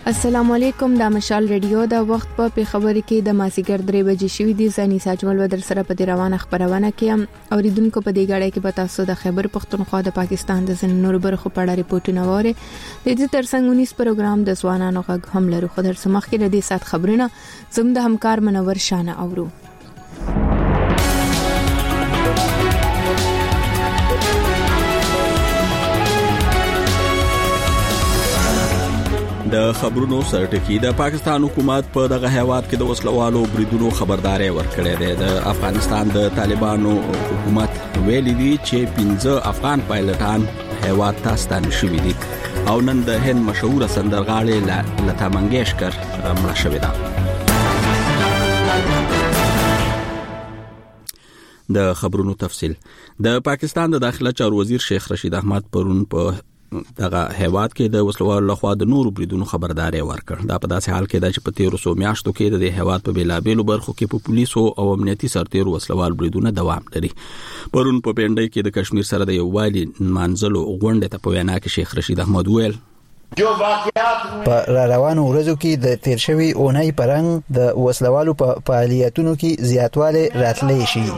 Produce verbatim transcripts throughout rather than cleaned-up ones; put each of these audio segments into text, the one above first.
السلام علیکم، د مشال ریډیو د وخت په خبرې کې د مازیګر درې بجې شوې دي. زنی ساجمل ودر سره په دې روانه خبرونه کې اوریدونکو په دې غړې کې په تاسو د خیبر پختونخوا د پاکستان د ځینو نور برخو په اړه ریپورتونه وره. د دې ترڅنګ اونیس پروګرام د ځوانانو غږ هم لرو. خو در سمخ کې د دې سات خبرونه زم د همکار منور شانه اورو. د خبرونو سرټکی د پاکستان حکومت په دغه هیواد کې د وسلوالو بریدونو خبرداري ورکړې ده. د افغانستان د طالبانو حکومت ویلي دی چې پنځه افغان پایلټان هیواد ته ستانه شوي دي او نن د هند مشهور سندرغاړې لتا منګیشکر مړه شوې ده. د خبرونو تفصیل. د پاکستان د داخله چارو وزیر شیخ رشید احمد پرون په دغه هیواد کې د وسلوالو لخوا د نورو بریدونو خبرداري ورکړ. دا په داسې حال کې ده چې په تیرو سو میاشتو کې د هیواد په بیلابېلو برخو کې په پولیسو او امنیتي سرتیرو وسلوال بریدونه دوام لري. پرون په پنډۍ کې د کشمیر سره د یووالي منځلو غونډه ته په وینا کې شیخ رشید احمد ویل په را روانو ورځو کې د تیر شوی اونۍ پرنګ د وسلوالو په فعالیتونو کې زیاتواله راتلی شي.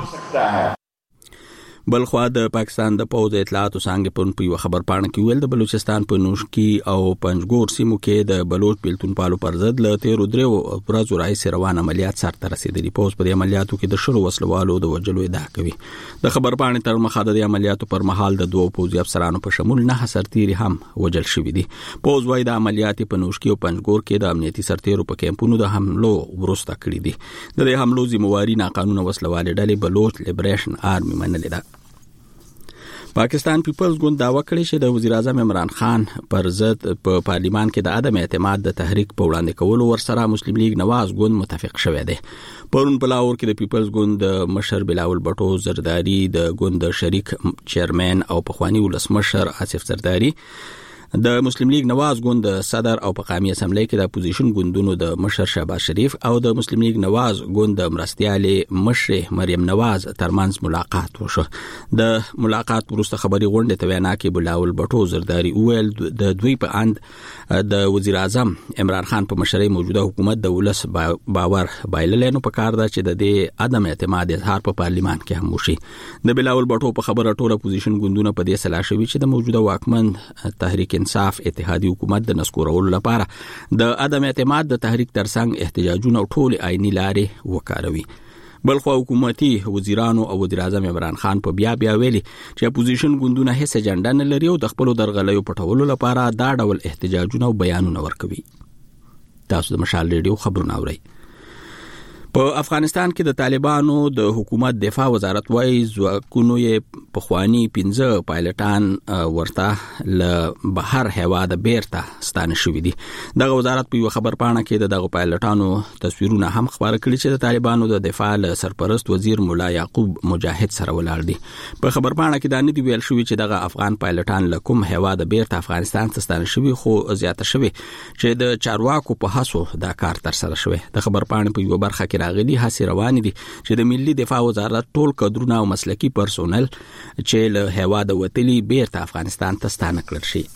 بلخوا د پاکستان د پوز اطلاعات څنګه په په خبر پاڼه کې ویل د بلوچستان په نوشکی او پنجګور سیمو کې د بلوچ بیلتون پالو پر ضد له تیرو درو ورځو راځي روان عملیات سرته رسیدلي. پوز په عملیاتو کې د شروع وسلوالو د وجلو ادعا کوي. د خبر پاڼې تر مخه د عملیاتو پر مهال د دوه پوزي افسرانو په شمول نه سرتیري هم وجل شوي دي. پوز وايي د عملیات په نوشکی او پنجګور کې د امنیتي سرتیرو په کیمپونو د حملو ورسته کړی دي. د دې حملو ذمہواری ناقانونه وسلوالې ډلې بلوچ لیبریشن آرمي منلې ده. پاکستان پیپلز ګوند داوا کړی چې د وزیر اعظم عمران خان پر ضد په پارلیمان کې د عدم اعتماد د تحریک په وړاندې کولو ورسره مسلم لیگ نواز ګوند متفق شوی دی. پرون په لاهور کې د پیپلز ګوند مشر بلاول بټو زرداری، د ګوند شریک چیرمن او پخوانی ولسمشر آصف زرداری، د مسلم لیگ نواز ګوند صدر او په قومي اسمبلی کې د اپوزیشن ګوندونو د مشر شهباز شریف او د مسلم لیگ نواز ګوند مرستيالي مشر مریم نواز ترمنځ ملاقات وشو. د ملاقات وروسته خبري غونډه ته وینا کې بلاول بټو زرداری ویل د دوی په اند د وزیر اعظم عمران خان په مشرۍ موجوده حکومت د ولس باور بایلل نه پکار ده چې د دې عدم اعتماد اظهار په پارلیمان کې هم وشي. د بلاول بټو په خبره ټول اپوزیشن ګوندونه په دې سلا شوي چې د موجوده واکمن تحریک انصاف اتحادی حکومت د نسکورولو لپاره د عدم اعتماد د تحریک ترڅنګ احتجاجونه او ټول آئینی لارې وکاروي. بلخو حکومتي وزیرانو او وزیر اعظم عمران خان په بیا بیا ویلي چې اپوزیشن ګوندونه هیڅ اجنډا نه لري او د خپل درغلیو پټولو لپاره دا ډول احتجاجونه او بیانونه ورکوي. تاسو د مشال ریډیو خبرونه اورئ. په افغانستان کې د طالبانو د حکومت دفاع وزارت وايي ځواکونو یې پخوانی پنځه پایلټان ورته ل بهر هیواد بیرته ستانه شوي دي. دغه وزارت په یو خبر پاڼه کې دغه پایلټانو تصویرونه هم خبره کړي چې د طالبانو د دفاع ل سرپرست وزیر مولا یعقوب مجاهد سره ولاړ دي. په خبر پاڼه کې دا نه دی ویل شوی چې دغه افغان پایلټان له کوم هیواد بیرته افغانستان ته ستانه شوي، خو زیاته شوی چې د چارواکو په هڅو دا کار تر سره شوی. د خبر پاڼې په یو برخه کې راغلي هڅې روانې دي چې د ملي دفاع وزارت ټول کادرونه او مسلکي پرسونل چې له هیواده وتلي بیرته افغانستان ته ستانه کړل شي.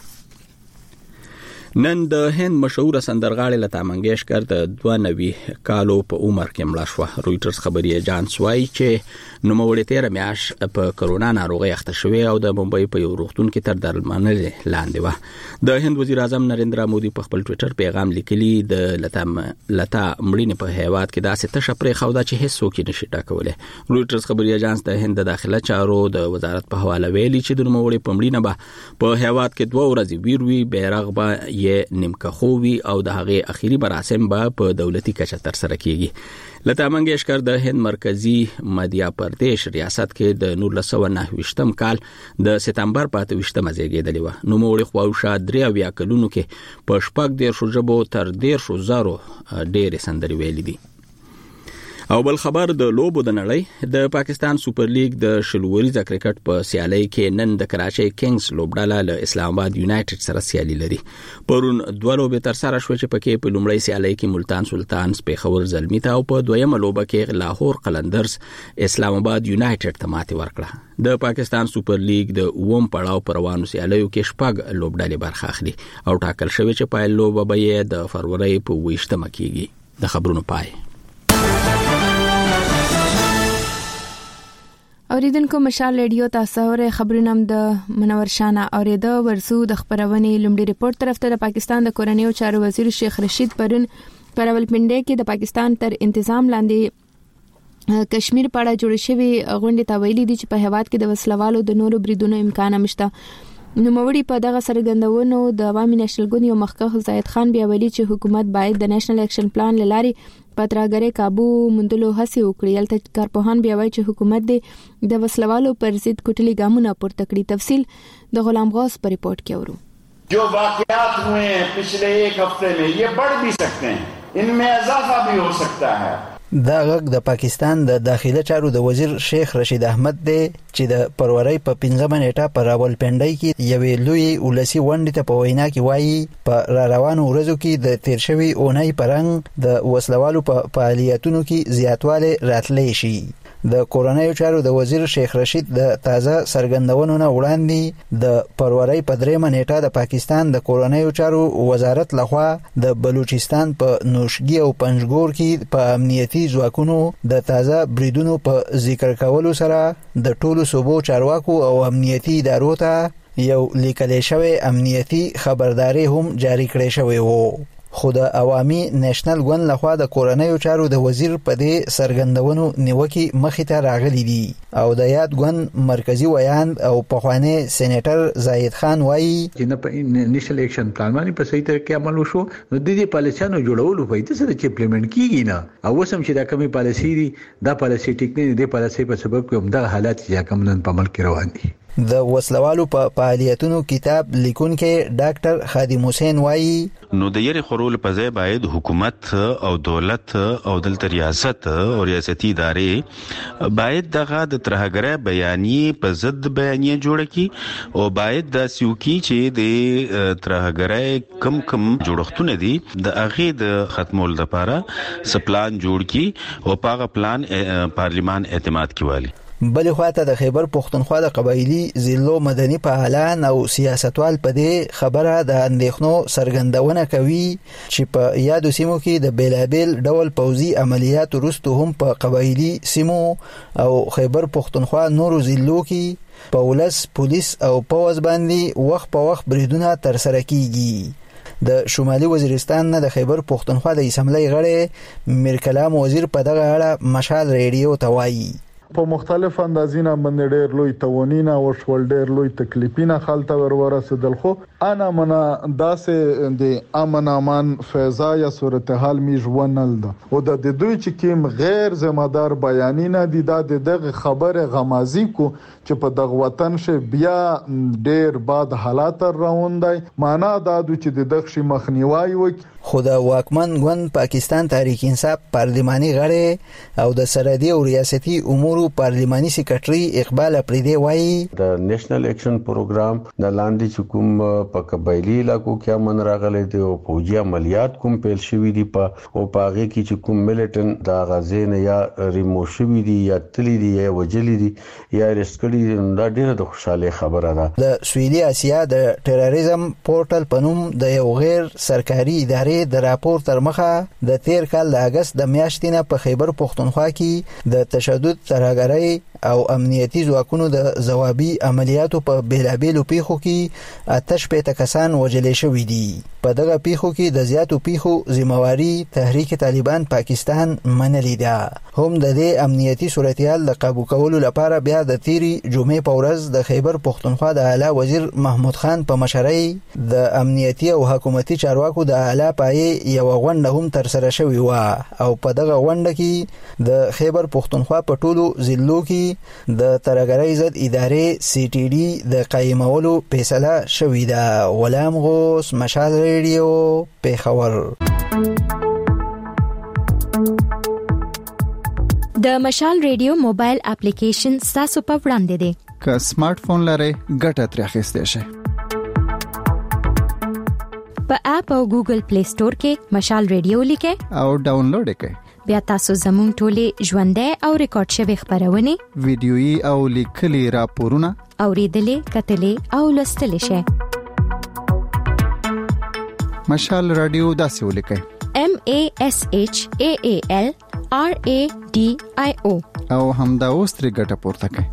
نن د هند مشهور سندرغاړې لتا منګیشکر د دوه نوي کالو په عمر کې مړه شوه. رويټرز خبري اژانس وايي چې نوموړې تیر میاش په کرونا ناروغي اخته شوې او د ممبئی په یو روغتون کې تر درملنې لاندې و. د هند وزیر اعظم نریندرا مودي په خپل ټوئیټر پیغام لیکلی د لتا لتا مړینې په هیواد کې داسې تشه پرې خوده چې هیڅ څوک نشي ټاکولی. رويټرز خبري اژانس د هند د داخله چارو د وزارت په حواله ویلي چې د نوموړې په مړینه به په هیواد کې دوه ورځې ویروي بیرغ به یې نیمکه خووي او د هغه اخیری مراسم به په دولتي کچه تر سره کیږي. لتا منګیشکر د هند مرکزی مدیا پردیش ریاست کې د نولس سوه نهه ویشتم کال د سپتمبر په اته ویشتمه زیږیدلې وه. نوموړې خواوشا درې اویا کلونو کې په شپږ دیرشو ژبو تر دیرشو زرو ډېرې سندرې ویلې دي. او بل خبر د لوبو د نړۍ د پاکستان سوپر لیګ د شلوريزه کرکټ په سیالي کې نن د کراچي کینګز لوبډاله له اسلام آباد یونایټډ سره سیالي لري. پرون دوه لوبې تر سره شوې چې پکې په لومړی سیالي کې ملتان سلطانز پیښور زلمی ته او په دویمه لوبه کې لاهور قلندرز اسلام آباد یونایټډ ته ماتې ورکړه. د پاکستان سوپر لیګ د اوم پړاو پر روانو سیالیو کې شپږ لوبډالې برخه اخلي او ټاکل شوی چې پایل لوبه به د فروری په ویشتمه کېږي. د خبرونو پای. اوریدونکو مشال ریډیو تاسو ور خبرونه د منور شانه اوریده ورسو د خبرونې لومړي ریپورت طرف ته د پاکستان د کورنیو چارو وزیر شیخ رشید پرون پرولپنډه کې د پاکستان تر انتظام لاندې کشمیر په اړه جوړ شوی غونډه ته ویلي دي چې په هواد کې د وسلوالو د نورو بریدونو امکان نشته. نوموړي په دغه سرګندونو د عوامي نېشنل ګوند یو مخکښ زاید خان بیا ویلي چې حکومت باید د نېشنل اکشن پلان لاري پاتراګره کابو مندلو هڅه وکړي. البته کارپوهان بیا وایي چې حکومت د وسلوالو پر ضد کوټلي ګامونه پورته کړي. تفصیل د غلام غوث په ریپورت کې اورو. جو واقعات ہوئے ہیں پچھلے ایک ہفتے میں یہ بڑھ بھی سکتے ہیں, ان میں اضافہ بھی ہو سکتا ہے. دا غږ د پاکستان د داخله چارو د وزیر شیخ رشید احمد دی چې د پروري په پنځمه نیټه پر راولپنډي کې یوې لوی ولسی وندې ته په وینا کې وایي په را روانو ورځو کې د تیر شوی اونۍ پرنګ د وسلوالو په فعالیتونو کې زیاتواله راتلی شي. د کورنیو چارو د وزیر شیخ رشید د تازه سرګندونو نه وړاندې د پروري په دریمه نیټه د پاکستان د کورنیو چارو وزارت لخوا د بلوچستان په نوشګي او پنجګور کې په امنیتي ځواکونو د تازه بریدونو په ذکر کولو سره د ټولو صوبو چارواکو او امنیتي ادارو ته یو لیکل شوی امنیتي خبرداري هم جاری کړی شوی وو. خو د عوامي نېشنل ګوند لخوا د کورنیو چارو د وزیر په دې سرګندونو نیوکي مخې ته راغلي دي او د یاد ګوند مرکزی ویاند او پخوانی سېنیټر زاید خان وایي چې نه په نېشنل اکشن پلان باندې په صحیح طریقې عمل وشو نو د دې پالیسیانو جوړولو په دې سره چې امپلیمنٹ کیږي نه او وسم چې دا کومي پالیسی دي دا پالیسی ټیک نه دي پالیسی په سبب کې همدا حالات چې کوم نن په عمل کې روان دي. د وسلوالو په فعالیتونو کتاب لیکونکي ډاکټر خادم حسین وایي نو د یری خورول په ځای باید حکومت او دولت او دلته ریاست او ریاستي ادارې باید دغه د ترهګره بیانیه په ضد بیانیه جوړ کړي او باید د سیوکی چې د ترهګره کم کم جوړښتونه دي د اغه د ختمول لپاره سپلان جوړ کړي او پاغه پلان پارلیمان اعتماد کوي. بل خواته د خیبر پختونخوا د قبایلی ضلعو مدني فعالان او سیاستوال په دې خبره د اندېښنو سرګندونه کوي چې په یادو سیمو کې د بیلابل ډول پوځي عملیات وروسته هم په قبایلی سیمو او خیبر پختونخوا نورو ضلعو کې په ولس پولیس او پوځ باندې وخت په وخت بریدونه تر سره کیږي. د شمالي وزیرستان نه د خیبر پختونخوا د اسمبلی غړی میر کلام وزیر په دغه اړه مشال ریډیو ته وایي په مختلف اندازینه باندې ډېر لوی توانینا او شول ډېر لوی تکلیفینا خلته ور ورسېدل خو انا منا داسې د امن امان فضا یا صورتحال می ژوندل ده او د دوی چې کیم غیر ذمہ دار بیانینا دي د دغه خبره غمازي کو چې په دغه وطن شه بیا ډېر باد حالات روندای معنا دا چې د دغه مخنیوي وکړي. خو د واکمن ګوند پاکستان تحریک انصاف پارلماني غړی او د سرحدي او ریاستي امور پارلماني سیکریټري اقبال اپریدي وایي د نېشنل اکشن پروګرام د لاندې چکم په قبایلی علاقو کې من راغلي دي او فوجي عملیات کوم پیل شوې دي په او پاغه کې چې کوم ملیټن د غزين یا ریمو شوې دي یا تللی دي یا وجلی دي یا رسکړي دا ډیره د خوشاله خبره ده. د سویلي اسیا د ټیرریزم پورټل پنوم د یو غیر سرکاري ادارې د راپور تر مخه د تیر کال د اگست د میاشتې نه په خیبر پختونخوا کې د تشدد ترهګرۍ او امنیتي ځواکونو د ځوابي عملیاتو په بیلابېلو پیښو کې آتش پېته کسان وژل شوي دي. په دغه پیښو کې د زیاتو پیښو ذمہواری تحریک طالبان پاکستان منلې ده. هم د دې امنیتي صورتحال د قابو کولو لپاره بیا د تیری جمعې په ورځ د خیبر پختونخوا د اعلی وزیر محمود خان په مشرۍ د امنیتي او حکومتي چارواکو د اعلی پای یو غونډه هم تر سره شوې و او په دغه غونډه کې د خیبر پختونخوا په ټولو ضلعو کې د ترهګرۍ ضد ادارې سی ټي ډي د قائمولو فیصله شوې ده. غلام غوث مشال ریډیو پیښور. د مشال ریډیو موبایل اپلیکیشن تاسو په وړاندې دی. که سمارټ فون لرئ ګټه ترې اخیستئ شئ. په اپ او ګوګل پلی سٹور کې مشال ریډیو لیکئ او ډاونلوډ کړئ. بیا تاسو زموږ ټولې ژوندۍ او ریکارډ شوی خبرونه، ویډیويي او لیکلي راپورونه اوریدلې، کتلې او لوستلې شئ. مشال رادیو داسې ولیکئ: M A S H A A L R A D I O او همدا اوس ترې ګټه پورته کړئ.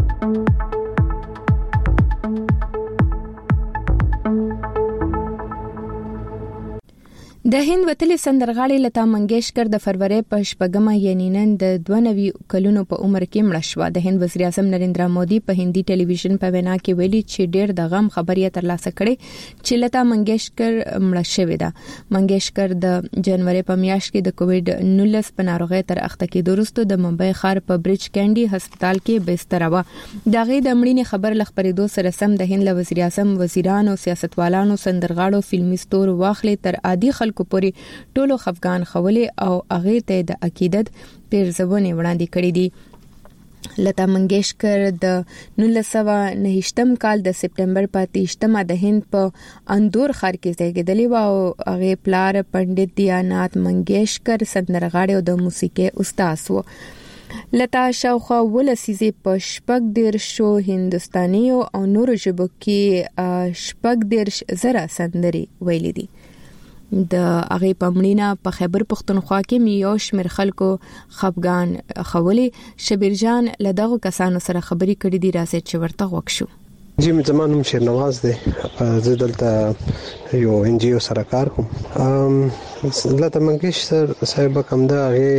د هند وتلې سندرغاړې لتا منګیشکر د فروری په شپږمه یعنی نن د دوه نوي کلونو په عمر کې مړه شوه. د هند وزیر اعظم نریندرا مودي په هندي ټلویزیون په وینا کې ویلي چې ډېر د غم خبريه ترلاسه کړي چې لتا منګیشکر مړه شوې ده. منګیشکر د جنوري په میاشت کې د کووډ نولس په ناروغۍ تر اخته کېدو وروسته د ممبئی ښار په بریج کینډي هسپتال کې بستر و. دغه د مړینې خبر لخبرېدو سره سم د هند وزیر اعظم، وزیرانو، سیاستوالانو، سندرغاړو، فلمي ستور واخلې تر عادي خلکو پورې ټولو خفغان خولې او هغه ته د عقیدت پیرزونه وړاندې کړې دي. لتا منګیشکر د نولس سوه نهه کال د سپټمبر په تیشتمه د هند په اندور ښار کې زیږیدلی و او هغه پلار پنډت دیانات منګیشکر سندرغاړی او د موسیقي استاد و. لتا شاوخوا ولسیزه په شپږ دیرشو هندستاني او نورو ژبو کې شپږ دیرش زره سندري ویلي دي. د هغه پمړینا په خیبر پختونخوا کې میو شمیر خلکو خفغان خولي. شبیر جان لدغه کسانو سره خبري کړې دي، راځي چې ورته وښو. جی زمانم شیر نواز دی، زه دلته یو ان جی او سره کار کوم. لتا منګیشکر صاحب کوم دا هغه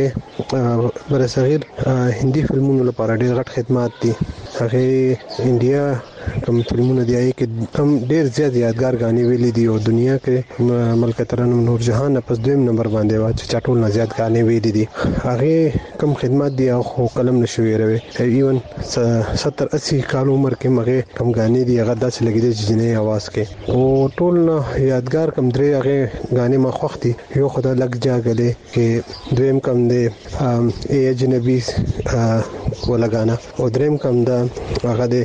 بر صغیر هندي فلمونو لپاره ډېر غټ خدمات دي. هغه انډیا کوم فلمونه دی چې کم ډېر زیات یادګار غانې ویلې دي او دنیا کې ملک ترنم نور جهان په دویم نمبر باندې و چې چټول نه زیات غانې ویلې دي. هغه کم خدمات دي او قلم نشوي روي ایون ستر اسی کال عمر کې مغه کم غانې دي هغه داسې لګیدي چې جنې आवाज کې او ټول یادګار کم درې هغه غانې ما خوختي. یو خدای لګ جاګلې کې دویم کم دی ای اجنبي ولا غانا او دریم کم دا هغه دی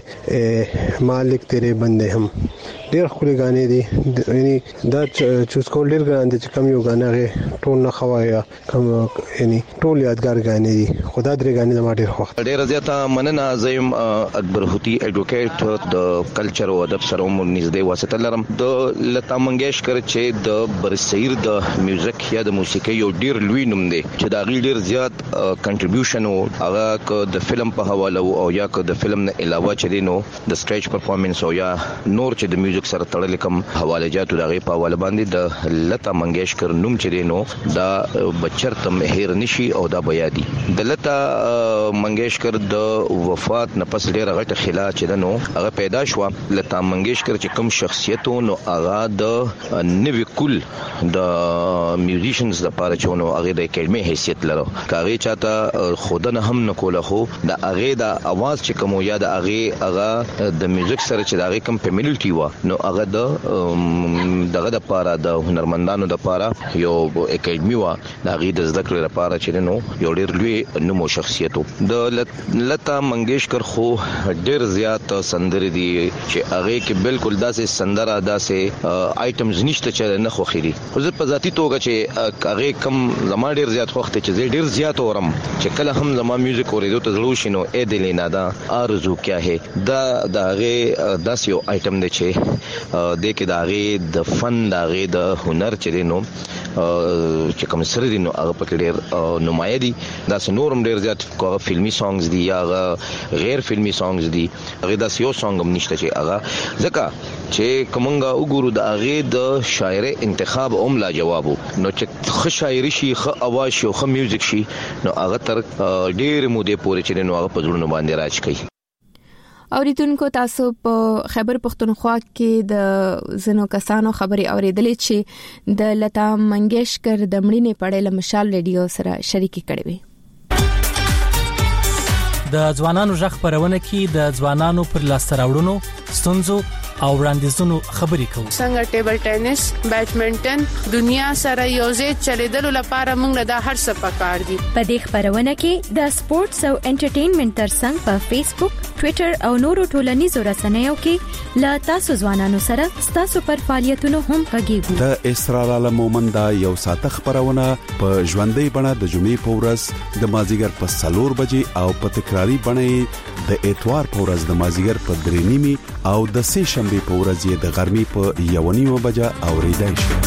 مالک تیرے بندے هم. ډېر خوري غانې دي، یعنی دا چوز کول ډېر غان دي چې کم یو غانې غي ټول نه خوایا کم یعنی ټول یادګار غانې دي. خدا درې غانې د ما ډېر خوښ. ډېر زیاته مننه زیم اکبر هوتی ایډوکیټ د کلچر او ادب سره مو نږدې واسطه لرم. د لتا منګیشکر چې د برسیر د میوزیک یا د موسیقي یو ډېر لوی نوم دی چې دا غي ډېر زیات کنټریبیوشن او هغه د فلم په حواله او یا د فلم نه علاوه چې دینو د سټیج پرفارمنس او یا نور چې د میوزیک سره تړل کوم حواله جاتو دغه په حواله باندې د لتا منګیشکر نوم چې دینو دا بچرته مهیر نشي او دا بیا دي. د لتا منګیشکر د وفات نه پس ډیره غټه خلا چې دنو هغه پیدا شو. لتا منګیشکر چې کوم شخصیتونو هغه د نوی کول د میوزیشنز لپاره چونو هغه د کلمې حیثیت لرو. کاغه چاته خودنه هم نه کوله خو د هغه د आवाज چې کوم یا د هغه هغه د میوزیک سره چې د هغه کوم فیملیټي و نو هغه د دغه د پاره د هنرمندانو د پاره یو اکیډمي و د هغه د ذکر لپاره چې نو یو ډیر لوی نومو شخصیتو. د لتا منګیشکر خو ډیر زیات سندري دي چې هغه کې بالکل داسې سندره داسې آیټمز نشته چې نه خو خېری. خو زه په ذاتی توګه چې هغه کم زما ډیر زیات وخت چې زه ډیر زیات اورم چې کله هم زما میوزیک اوریدو ته زړه شینو اې دلینا دا ارزو کیا ہے دا دغه داس یو آیټم دی چې د کې دغه د فن دغه د هنر چې دینو چې کوم سره دینو هغه پکې ډیر نمایندې دي. دا نورم ډیر زیات فلمي سانګز دي یا غیر فلمي سانګز دي. هغه داس یو سانګ هم نشته چې هغه ځکه چې کومنګا وګورو د هغه د شاعر انتخاب اوم لا جوابو نو چې خ شاعري شي خ اواز شي خ میوزیک شي نو هغه تر ډیر مودې پورې چې نو هغه په ځړونو باندې راځي کوي. اوریدونکو تاسو په خیبر پختونخوا کې د زنو کسانو خبري اوریدلې چې د لتا منګیشکر د مړینې په اړه مشال ریډیو سره شریکي کړې وي. د ځوانانو ژغ خبرونه کې د ځوانانو پر لاسته راوړنو، ستونزو او وړاندیزونو خبرې کوو. څنګه ټیبل ټینس، بیډمنټن، دنیا سره یوځای چلیدلو لپاره موږ د هر څه پکار دي. په دې خبرونه کې د سپورتس او انټرټینمنټ ترڅنګ په فیسبوک، ټوئیټر او نورو ټولنیزو رسنیو کې لا تاسو ځوانانو سره تاسو پر فعالیتونو هم غږیږو. د اسرار عالم مومندا یو ساعت خبرونه په ژوندۍ بڼه د جمعې په ورځ د مازیګر په سلور بجې او په تکراری بڼه د اتوار په ورځ د مازیګر په درې نیمي او د سه شنبه په ورځ د غرمې په یو نیمه بجه اوریدای شي.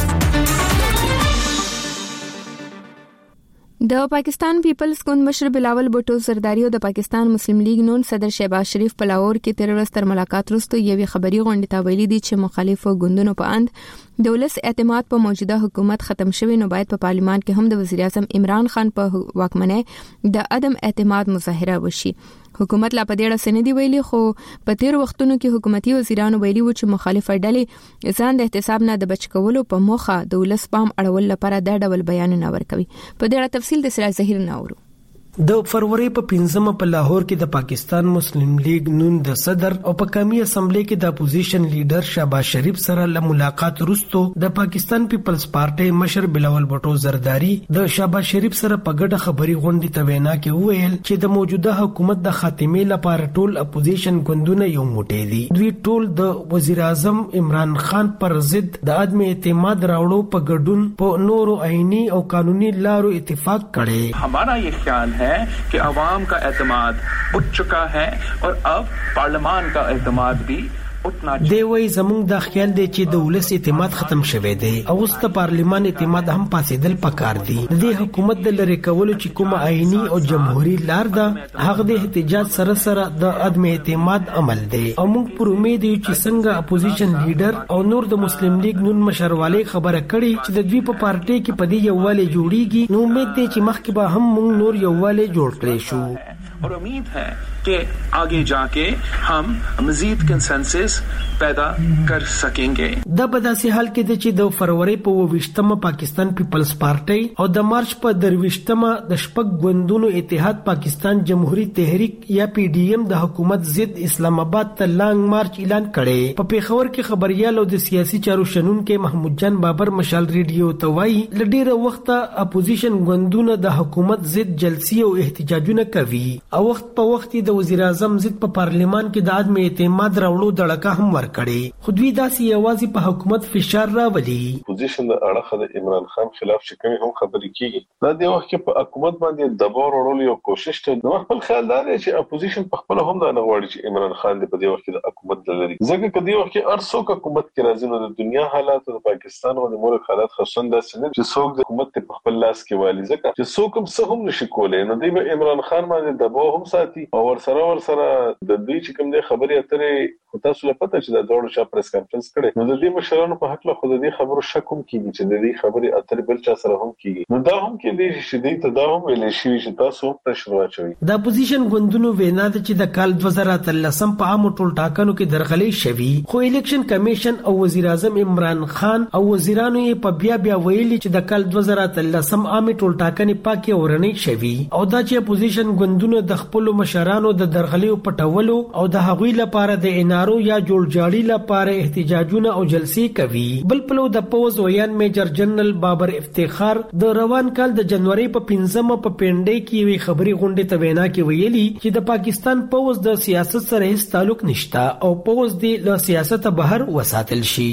د پاکستان پیپلز ګوند مشر بلاول بوټو زرداری او د پاکستان مسلم لیگ نون صدر شهباز شریف په لاهور کې تیر ورځ تر ملاقات وروسته یوې خبري غونډې ته ویلي دي چې مخالفو ګوندونو په اند د ولس اعتماد په موجوده حکومت ختم شوی، نو باید په پارلیمان کې هم د وزیر اعظم عمران خان په واکمنۍ د عدم اعتماد مظاهره وشي. حکومت لا په دې اړه سندې ویلي، خو په تیر وختونو کې حکومتي وزیرانو ویلي و چې مخالفه ډلې ځان د احتساب نه د بچ کولو په موخه د ولس پام اړول لپاره دا ډول بیانونه ورکوي. په دې اړه تفصیل د سراج ظهیر ناورو. د فروری په پنځمه په لاهور کې د پاکستان مسلم لیگ نون د صدر او په قومي اسمبلی کې د اپوزیشن لیډر شهباز شریف سره له ملاقات وروسته د پاکستان پیپلز پارټي مشر بلاول بوټو زرداری د شهباز شریف سره په ګډه خبري غونډې ته وینا کې وویل چې د موجوده حکومت د خاتمې لپاره ټول اپوزیشن ګوندونه یو موټی دي. دوی ټول د وزیر اعظم عمران خان پر ضد د عدم اعتماد راوړو په ګډون په نورو آئینی او قانوني لارو اتفاق کړي. हमारा ये ख्याल है कि अवाम का एतमाद उठ चुका है और अब पार्लियामान का एतमाद भी دی وای زمونږ د خیال دی چې د ولس اعتماد ختم شوه دی او اوس د پارلیمان اعتماد هم پاسېدل پکار دی. د دې حکومت د لری کولو چې کومه آئینی او جمهوریت لار ده هغه د احتجاج سره سره د عدم اعتماد عمل دی او موږ پر امید یو چې څنګه اپوزیشن لیډر او نور د مسلم لیگ نون مشرواله خبره کړي چې د دوی په پارټي کې په دې یوواله جوړیږي، نو امید دی چې مخکې به هم موږ نور یوواله جوړ کړی شو. और उम्मीद है कि आगे जाके हम मजीद कंसेंसस पैदा कर सकेंगे. د بداسي حال کې د چې د فروری په وشتمه پاکستان پیپلز پارټي او د مارچ په درويشتمه د شپږ ګوندونو اتحاد پاکستان جمهوریت تحریک یا پی ډی ایم د حکومت ضد اسلام آباد ته لانګ مارچ اعلان کړي. په پیښور کې خبريال او د سیاسي چارو شنونکو محمود جان بابر مشال ریډیو ته وایي لډیره وخت اپوزیشن ګوندونه د حکومت ضد جلسې او احتجاجونه کوي او وخت په وخت د وزیر اعظم ضد په پارلیمان کې د عدم اعتماد راوړو دړکه هم ورکړي، خو دوی داسې یوازې په حکومت فشار راولي. اپوزیشن د اړخه د عمران خان خلاف چې کوم هم خبرې کیږي دا د وخت کې په حکومت باندې دباو وروړل یو کوشش ته نو خپل خیال دا دی چې اپوزیشن په خپل هم دا نه غواړي چې عمران خان د په دې وخت کې د حکومت لري، ځکه کدی وخت کې ارسو حکومت کې راځي نو د دنیا حالات د پاکستان او د ملک حالات خاصن دا سن چې څوک د حکومت په خپل لاس کې والی، ځکه چې څوک هم څه هم نشي کولای نو دی عمران خان باندې دباو هم ساتي او ورسره ورسره د دوی چې کوم د خبرې اترې تاسو له پته چې د دوړو شا پریس کانفرنس کړي نو د دې مشرانو په حق له خود دې خبرو شک هم کیږي چې د دې خبرې اترې بل چا سره هم کیږي نو دا هم کې دې چې دې ته دا هم ویل شي چې تاسو ته شروع شوي. د اپوزیشن ګوندونو وینا ده چې د کال دوه زره اتلسم په عام ټول ټاکنو کې درغلې شوي، خو الیکشن کمیشن او وزیر اعظم عمران خان او وزیرانو یې په بیا بیا ویلي چې د کال دوه زره اتلسم عام ټول ټاکنې پاکي اورنۍ شوي او دا چې اپوزیشن ګوندونو د خپل مشرانو د درغلې پټولو او د هغوی لپاره د انارو یا جوړجاړي لپاره احتجاجونه او جلسې کوي. بل پلو د پوز ویان میجر جنرال بابر افتخار د روان کال د جنوري په پنځمه په پنډې کې وی خبري غونډې ته وینا کې ویلي چې د پاکستان پوز د سیاست سره هیڅ تعلق نشته او پوز دی له سیاست بهر وساتل شي.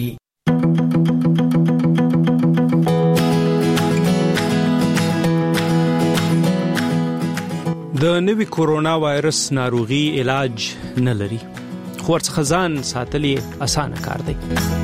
د نوي کورونا وایرس ناروغي علاج نه لري، خو ورڅخه ځان ساتل یې اسانه کار دی.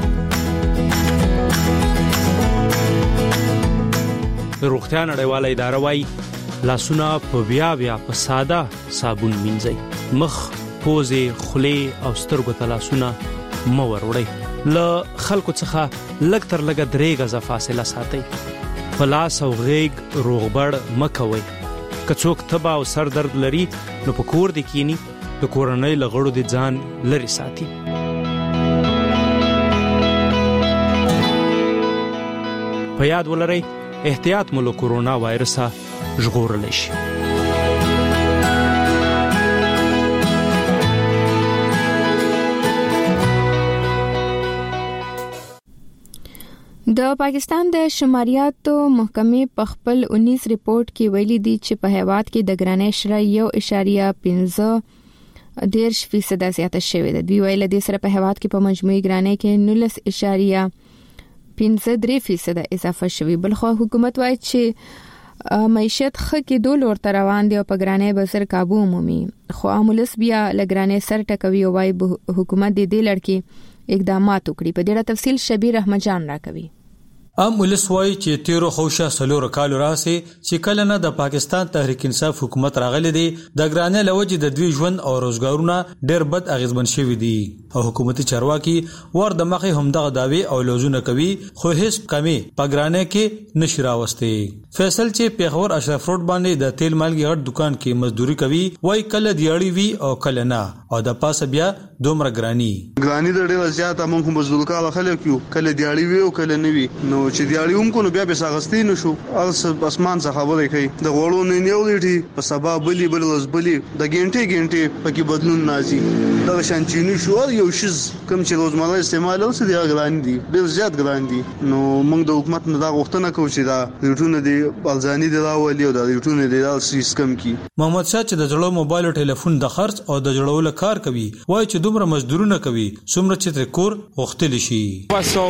د روغتیا نړیواله اداره وايي لاسونه په بیا بیا په ساده صابون مینځئ، مخ، پوزې، خولې او سترګو ته لاسونه مه وروړئ، له خلکو څخه لږ تر لږه درې غزه فاصله ساتئ، په لاس او غیږ روغبړ مه کوئ. که څوک تبه او سر درد لري نو په کور دې کینی، د کورنۍ له غړو دې ځان لرې ساتي. په یاد ولرئ احتیاط مو له کورونا وایرسه ژغورلی شي. د پاکستان د شماریاتو محکمې په خپل انیس ریپورت کې ویلي دي چې په هیواد کې د ګرانۍ شرح یو اعشاریه پنځه دیرش فیصد زیاته شوې ده. دوی ویل د سره په هیواد کې په مجموعي ګرانۍ کې نولس اعشاریه پنځه درې فیصد اضافه شوې. بلخو حکومت وایي چې معیشت ښه کېدو لور ته روان دی او په ګرانۍ به زر کابو عمومي. خو عامولس بیا لګرانۍ سر ټکوي او وايي حکومت د دې لړ کې اقدامات وکړي. په ډیره تفصیل شبیر احمد جان راکوي. ام ولس وای چې تیرو خوشا سلور کالو راسي چې کله نه د پاکستان تحریک انصاف حکومت راغلي دي د ګرانۍ لوجې د دوی ژوند او روزګارونه ډېر بد اغیزمن شوي دي او حکومتي چارواکي ور د مخې همدغه داوی او لوزونه کوي خو هیڅ کمی په ګرانۍ کې نشي راوستي. فیصل چې پیښور اشرف روډ باندې د تیل مالګي غټ دکان کې مزدوري کوي وای کله دیاړي وی او کله نه او د پاسه بیا دومره ګرانی ګرانی د ډېر زیات موږ مزدور کاله خلک یو کله دیاړي وی او کله نه وی نو چې دیاړي هم کو نو بیا به ساغستې نشو اس اسمان څخه خبرې کوي د غوړو نه نیولې په سبا بلی بل ورځ بلی د ګنټې ګنټې پکې بدلون نازي دا شانچینی شو یو شیز کوم چې روزمره استعمال اوس دی ګرانی دي ډېر زیات ګرانی دي نو موږ د حکومت نه دا غوښتنه کوو چې دا ریټونه دی بلځاني دی راولي او دا ریټونه دی دا سیستم کی. محمد شاه چې د جوړو موبایل او ټلیفون د خرڅ او د جوړولو کار کوي وای چې دومره مزدورونه کوي څومره چې تر کور غوښتل شي. بس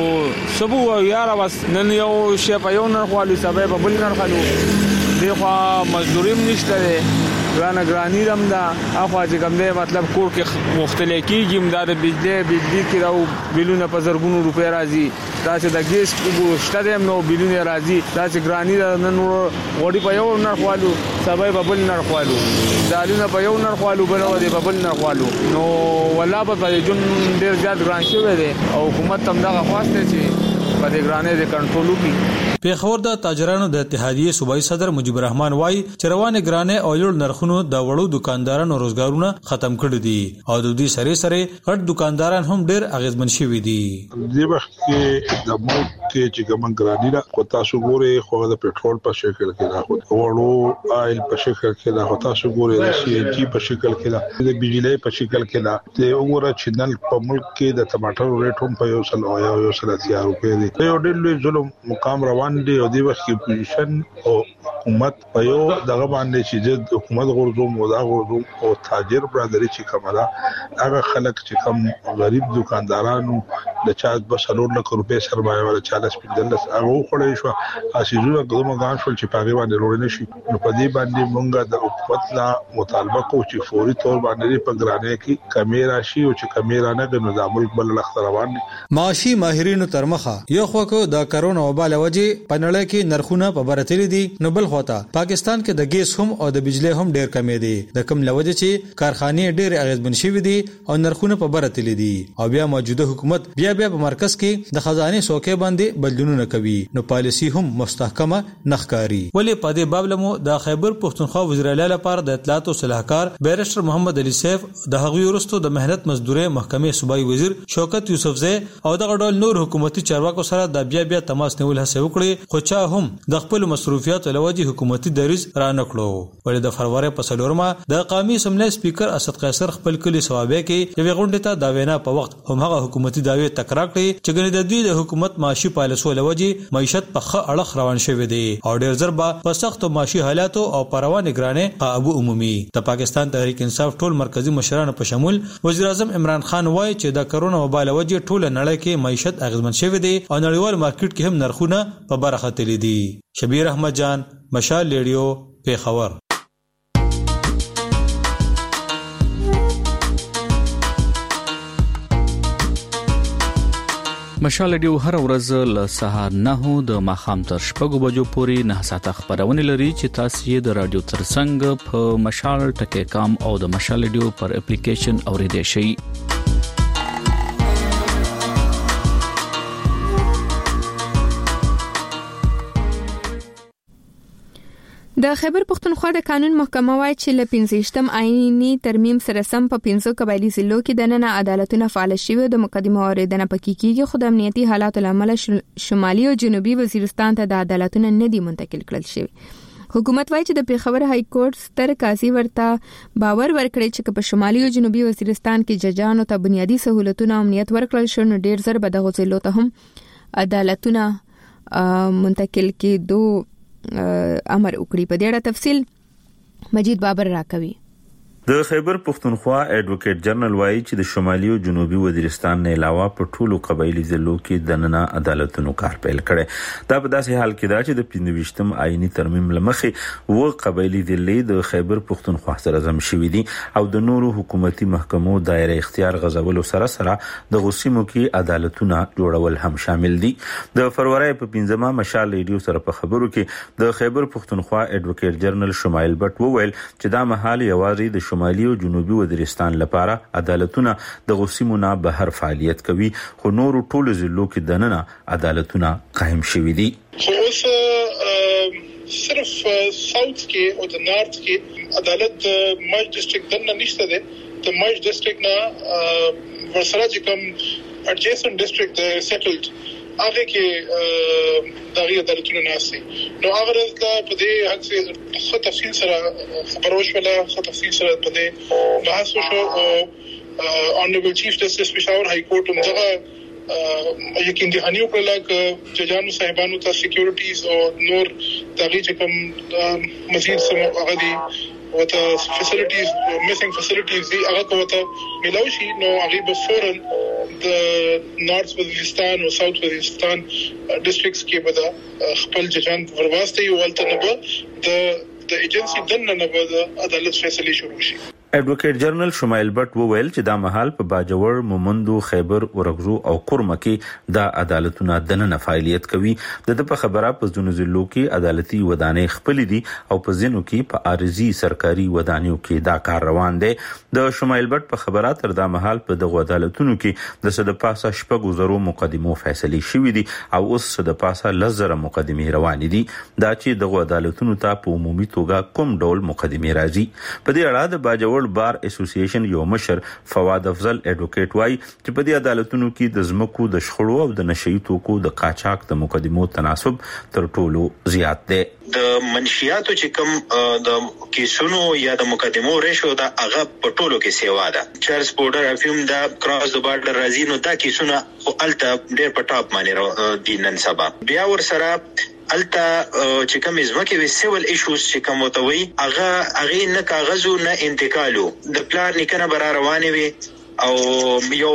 سبو یاره بس نن یو شی په یو نه خالي سبب بل نه خالو دی خو مزدوریم نشته دی ګرانه ګرانی دم دا اخوا چې کوم دی مطلب کور کې مختلف کیږي مدار بجلی بجلی کې راو بلونه په زرګونو روپیا راځي دا چې د ګیس وګشته دیم نو بلونه راځي دا چې ګرانی نن وړي په یو نه خالو سبب بل نه خالو دالونه په یو نه خالو بل ودی په بل نه خالو نو ولا په جون ډیر زیات ګران شوی دی او حکومت هم دا خواسته چې په دې ګرانۍ د کنټرول وکړي. پیښور د تاجرانو د اتحادیې صوبایي صدر مجيب الرحمن وای چې روانه ګرانۍ او لوړ نرخونو د وړو دکاندارانو روزګارونه ختم کړي دي او د دې سره سره غټ دکانداران هم ډېر اغیزمن شوي دي. د وخت کې د ملک کې چې ګمن ګرانی را کو تاسو ګوره خو د پېټرول په شکل کې راغلی وړو آیل په شکل کې راغلی تاسو ګوره د سی ان جی په شکل کې راغلی د بجلی په شکل کې راغلی ته وګوره چې نن په ملک کې د ټماټر ریټ هم په یو سل او یو سل اتیا روپۍ دی. یو ډېر لوی ظلم مقام روان دی او د وخت کې پوزیشن او حکومت په یو دغه باندې چې د حکومت غوړو مودا غوړو او تاجر برادری چې کومه هغه خلک چې کم غریب دکاندارانو د چا په سلور لک روپۍ سرمایه ولا چالیس پنځلس هغه خوري شو اساسونه کومه غان شول چې پاګې باندې وروړي نشي نو په دې باندې مونږه د حکومت نه مطالبه کوو چې فوري تور باندې په ګرانۍ کې کمیرا شي او چې کمیرا نه د نظام ملک بل لخت روان دي. معاشي ماهرینو ترمخه یو خو د کرونا وبا لوجې په نړۍ کې نرخونه په برتري دي نو بل خواته پاکستان کې د ګیس هم او د بجلی هم ډېر کمې دي د کم لوجې چې کارخانې ډېر اغیزمن شوي دي او نرخونه په برتري دي او بیا موجوده حکومت بیا بیا په مرکز کې د خزانه سوکې باندې بدلونونه کوي نو پالیسی هم مستحکمه نخکاری. ولی په دې باب لمو د خیبر پښتونخوا وزیر اعلی لپاره د اطلاعات او صلاحکار بیرسټر محمد علي سیف د هغوی ورستو د مهنت مزدوري محکمې صوبایي وزیر شوکت یوسفزی او دغه ډول نور حکومتي چارواکو سره د بیا بیا تماس نیول هڅه وکړي خو چا هم د خپل مصروفیات لوجې حکومتي دریز را نکړو. ولې د فروری په څلورمه د قومي اسمبلی سپیکر اسد قیصر خپل کلی ثوابه کې یو غونډه ته دا وینا په وخت هم هغه حکومتي داوی تکرار کړي چې ګنې د دوی د حکومت معاشي پالیسو لوجې معیشت په ښه اړخ روان شوی دی او ډېر زر به په سختو معاشي حالاتو او پروانه ګرانې قابو عمومي. د پاکستان تحریک انصاف ټول مرکزی مشرانو په شمول وزیر اعظم عمران خان وایي چې د کرونا وبا لوجې ټول نړۍ کې معیشت اغیزمن شوی دی او نړیوال مارکیټ کې هم نرخونه په برخه تللی دي. شبیر احمد جان مشال ریډیو پیښور. مشال ریډیو هر ورځ له سهار نه د ماخام تر شپږو بجو پورې نه ساعته خبرونه لري چې تاسو یې د رادیو ترڅنګ په مشال ټکی کام او د مشال ریډیو پر اپلیکیشن اوریدئ شئ. د خیبر پښتونخوا د قانون محکمه وايي چې ل پنځشتم آئینی ترمیم سره سم په پنځو قبایلی ضلعو کې د نن عدالتونه فعال شوي د مقدمه اوریدنه پکې کیږي خو د امنیتي حالاتو لامل شمالي او جنوبي وزیرستان ته د عدالتونه نه دي منتقل کړل شوي. حکومت وايي چې د پیښور های کورټ ستر قاضي ورته باور ورکړي چې په شمالي او جنوبي وزیرستان کې ججانو ته بنیادی سہولتونه امنیت ورکړل شو نو ډیر زر به دغه ضلعو ته هم عدالتونه منتقل کېدو امر وکړي. په دې اړه تفصیل مجید بابر راکوي. د خیبر پختونخوا ایڈوکیټ جنرال وایي چې د شمالي او جنوبي وزیرستان نه علاوه په ټولو قبایلی ضلعو کې د نن عدالتونو کار پیل کړي. دا په داسې حال کې دا چې د پنځه ویشتم آئینی ترمیم لمخې و قبایلی ضلعې د خیبر پختونخوا سره ضم شوې دي او د نورو حکومتي محکمو دایره اختیار غځولو سره سره د غوسیمو کې عدالتونه جوړول هم شامل دي. د فروری په پنځمه مشال ریډیو سره په خبرو کې د خیبر پختونخوا ایڈوکیټ جنرال شمایل بټ وویل چې دا مهال یوازې د شمالي او جنوبي وزیرستان لپاره عدالتونه د غوسیمونه بهر فعالیت کوي، خو نورو ټولو ضلعو کې د نن عدالتونه قائم شوي دي. خو اوس صرف ساوث کې او د نارث کې عدالت ماج ډسټریکټ دنه نشته ده. د ماج ډسټریکټ نه ورسره چې کوم اډجسنټ ډسټریکټ ده سیټلډ هغه کې دغه عدالتونه ناسي. نو هغه د په دې حق څخه خو تفصیل سره خبرو شوله، خو تفصیل سره په دې بحث وشو او اونریبل چیف جسټس پېښور های کورټ هم دغه یقین دهانی وکړه چې ججانو صاحبانو ته سکیورټیز او نور دغه چې کوم مزید سم هغه دي وته فیسیلیټیز میسنګ فیسیلیټیز دي هغه کوته ملوشي. نو هغه به فورن د نارث وزیرستان او ساوث وزیرستان ډسټریکټس کې به خپل ججان ورواستي او ولته نه به د د ایجنسی دنه نه به د عدالت فیصله شروع شي. ایڈوکیټ جنرال شمایل بټ وویل چې دا مهال په باجوړ، مومندو، خیبر، ورغزو او قرمه کې دا عدالتونه د نن فعالیت کوي. د په خبره په ځینو ضلعو کې عدالتي ودانې خپل دي او په ځینو کې په عارضي سرکاري ودانیو کې دا کار روان دی. د شمایل بټ په خبره تر دا مهال په دغه عدالتونو کې د صد پاسه شپږ زرو مقدمو فیصله شوې دي او اوس صد پاسه لزر مقدمې روان دي. دا چې دغه عدالتونو ته په عمومي توګه کوم ډول مقدمې راځي. په دې اړه د باجوړ بار اسوسییشن یو مشر فواد افضل ایڈوکیټ وای چې په دې عدالتونو کې د زمکو د شخړو او د نشئی توکو د قاچاق د مقدمو تناسب تر ټولو زیات دی. د منشیاتو چې کوم د کیسونو یا د مقدمو ریشو دا هغه په ټولو کې سیوا ده. چارلز بورډر افیوم دا کراس د بارډر راځي نو دا کیسونه خو الته ډېر په ټاپ باندې دي نن سبا. بیا ور سره التا چې کوم ځمکه وی سیول ایشوز چې کوم وتوي هغه هغه نه کاغذو نه انتقالو د پلان نکنه بر روانه وي او یو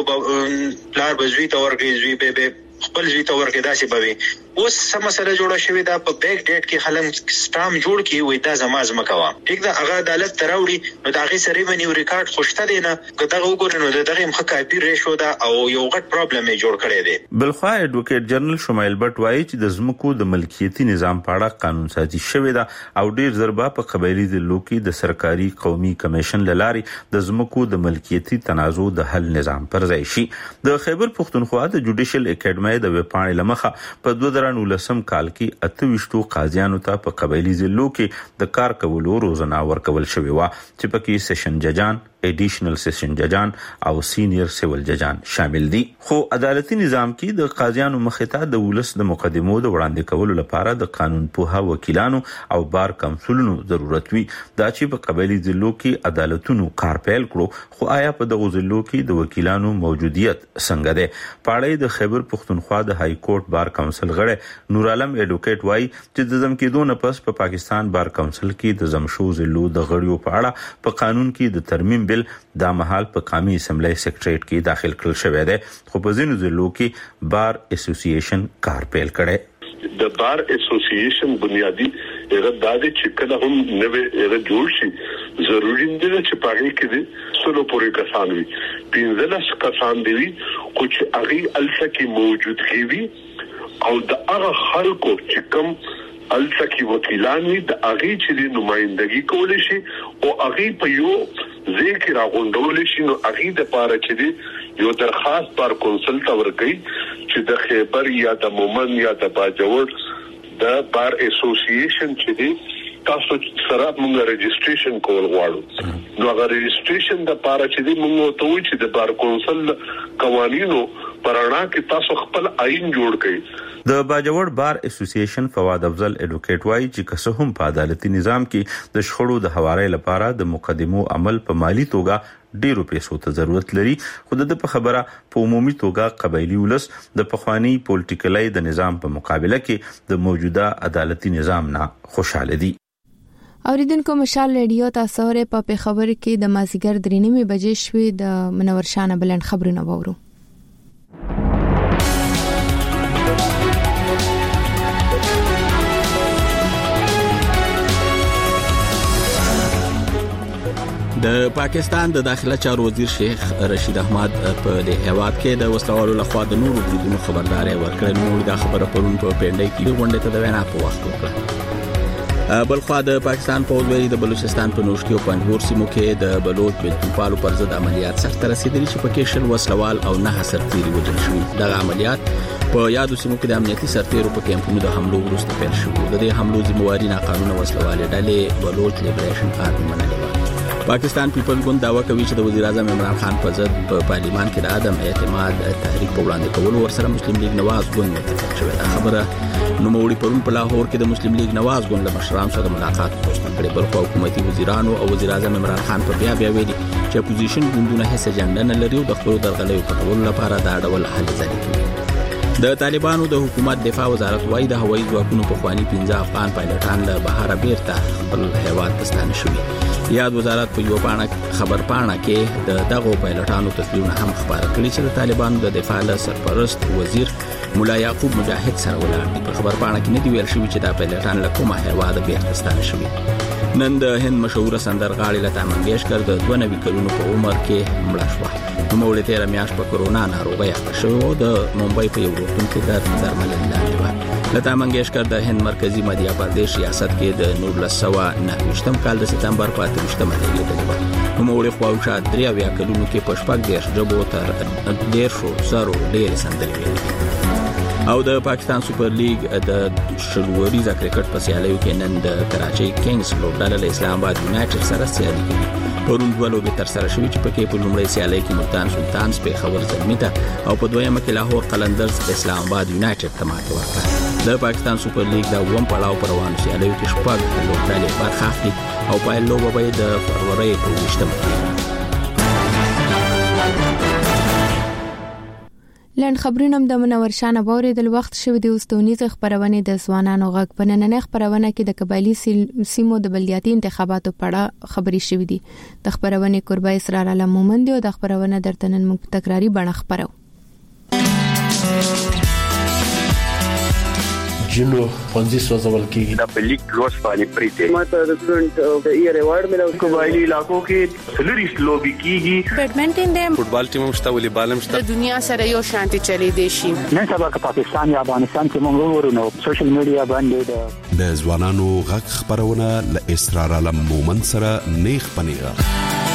پلان بزوی تور کې زوی به خپل زوی تور کې داسې بوي. اوس سم مسله جوړه شوې ده په بیک ډیټ کې خلک سټام جوړ کی وي دا زما زما کوا ټیک دا هغه عدالت تراوړي نو دا غي سری باندې یو ریکارډ خوشته دی نه کدا وګورئ نو دغه مخه کاپی ریشو دا او یو غټ پرابلم یې جوړ کړی دی. بلخوا ایڈوکیټ جنرال شمایل بټ وایي چې د زمکو د ملکیتي نظام په اړه قانون سازي شوې ده او ډیر ضربه په قبایلی ضلعو کې د سرکاري قومي کمیشن لارې د زمکو د ملکیتي تنازع د حل نظام پر ځای شي. د خیبر پختونخوا د جوډیشل اکیډمي د وپاڼې لمخه په دوه زره نولسم کال کې اتويشتو قاضیانو ته په قبایلی ضلعو کې د کار کولو روزنه ورکول شوې و چې پکې سیشن ججان، ایډیشنل سیشن ججان او سینیئر سیول ججان شامل دي. خو عدالتي نظام کې د قاضیانو مخې ته د ولس د مقدمو د وړاندې کولو لپاره د قانون پوها وکیلانو او بار کونسلونو ضرورت وي. دا چې په قبایلی ضلعو کې عدالتونو کار پیل کړو خو آیا په دغه ضلعو کې د وکیلانو موجودیت څنګه ده؟ پاړې د خیبر پختونخوا د های کورټ بار کونسل غړي نور عالم ایډوکیټ وای چې د زم کېدو نه پس په پا پاکستان بار کونسل کې د زمشو ضلعو د غړیو په اړه په قانون کې د ترمیم بل دا مهال په قومي اسمبلی سیکریټریټ کې داخل کړل شوی دی خو په ځینو ضلعو کې بار اسوسییشن کار پیل کړي. د بار اسوسییشن بنیادی هغه د دې چې کله هم نوې هغه جوړ شي ضروري دی چې پاره کې دي سلو پورې کسان وي پینځلس کسان دی خو چې هغه الته کې موجود وي او د هغه خلکو چې کوم الته کې وکیلان وي د هغه چې نمائندګي کول شي او هغه په یو ذکر راغونډول شي نو هغه د پاره چې دی یو درخواست بار کونسل ته ورکړي چې د خیبر یا د مومن یا د باجوړ د بار اسوسییشن چې دی تاسو سره موږ رجسټریشن کول غواړو. نو هغه رجسټریشن د پاره چې دی موږ ته وی چې د بار کونسل قوانینو پرانا کې تاسو خپل آئین جوړ کړئ. د باجوړ بار اسوسییشن فواد افضل ایډوکیټ وایي چې کسه هم په عدالتي نظام کې د شخړو د حوارې لپاره د مقدمو عمل په مالی توګه ډیرو پیسو ته ضرورت لري، خو د په خبره په عمومي توګه قبایلی ولس د پخوانی پولیټیکلای د نظام په مقابله کې د موجوده عدالتي نظام نه خوشاله دي. اوریدونکو مشال ریډیو تاسو ورې په خبر کې د مازیګر درې نیمه بجې شوې د منور شانه بلند خبرونه وورو. د پاکستان د داخله چارو وزیر شیخ رشید احمد په د هیواد کې د وسلوالو لخوا د نورو بریدونو خبرداري ورکړه. نو دا خبره پرون په پینډای کې غونډه ته د وینا په وخت وکړه. بلخوا د پاکستان په وزیر د بلوچستان په نوشکی او پنجګور سیمو کې د بلوچ بلتپالو پر ضد عملیات سخت رسیدلی چې په کې شل وسلوال او نه سرتیري وژل شوي. دا عملیات په یادو سیمو کې د امنیتي سرتیرو په کیمپونو د حملو وروسته پیل شو. د دې حملو ذمہواری ناقانونه وسلوالې ډلې بلوچ لیبریشن آرمي منلې. پاکستان پیپل ګوند داوا کوي چې د وزیر اعظم عمران خان په ضد په پارلیمان کې د عدم اعتماد تحریک په وړاندې کولو ورسره مسلم لیگ نواز ګوند متفق شوی. دا خبره نوموړي پرون په لاهور کې د مسلم لیگ نواز ګوند له مشرانو سره ملاقات وکړ. بلخو حکومتي وزیرانو او وزیر اعظم عمران خان په بیا بیا ویلي چې اپوزیشن ګوندونه هیڅ اجنډا نه لري او د خپل درغلۍ پټولو لپاره دا ډول هلې ځلې کوي. د طالبانو د حکومت دفاع وزارت وايي د هوایي ځواکونو په خواني پنځه افغان پایلټان له بهر بیرته خپل هیواد ته ستانه شوي. یاد وزارت په یو پاڼه خبر پاڼه کې د دغه پایلټانو تصویرونه هم خبره کړې چې د طالبانو د دفاع له سرپرست وزیر مولا یعقوب مجاهد سره ولاړ دي. په خبر پاڼه کې نه دی ویل شوی چې دا پایلټان له کومه هیواد بیرته ستانه شوي. نن د هند مشهور سندرغاړي لتا منګیشکر د دوه نوي کلونو په عمر کې مړه شوه. نوموړې تیر میاشت په کورونا ناروغي اخته شوه او د ممبئی په یو روغتون کې د درملنې لاندې و. لتا منګیشکر د هند مرکزی مدیا پردیش ریاست کې د نور لسوا نهویشتم کال د سپتمبر په اتمشتمه لیدلې و. نوموړې خواوشا درې اویا کلونو کې په شپږ دیرش ژبو تر دیرشو زرو ډېرې سندرې ویلې. او د پاکستان سپر لیگ د شلوریزه کرکټ په سیالیو کې نن د کراچۍ کینګز لوبډله له اسلام آباد یونایټډ سره سیالي کوي. پرون دوه لوبې تر سره شوې چې پکې په لومړۍ سیالۍ کې ملتان سلطانز په خبر زلمی ته او په دویمه کې لاهور قلندرز اسلام آباد یونایټډ ته ماته ورکړه. د پاکستان سپر لیگ د اووم پړاو پر روانو سیالیو کې شپږ لوبډلې برخه اخلي او پایل لوبه به د فروری په ویشتمه کې. لند خبرونه د منور شانه باورې د وخت شوه د اوستونیز خبرونه د ځوانانو غږ په نننې خبرونه کې د قبایلی سیمو د بلدیاتي انتخاباتو په اړه خبري شوې دي. د خبرونه قربای اسرار علم مومند او د خبرونه درتنن مو تکراری بڼه خبرو. جنو پنځه سوځول کېږي د پلیک روز باندې پریته ماته د سټوډنټ د ایئر ایوارډ ملو. قبایلی علاقو کې سلریس لوبي کیږي. بیډمنټن د فوټبال ټیم مشته ولې بالم شته. د دنیا سره یو شانتي چلی دی شي. نن سبا که پاکستان یا افغانستان کې موږ ورونو سوشل میډیا باندې د ځوانانو غږ خبرونه ل اسرار علم مومن سره نیخ پنیغه.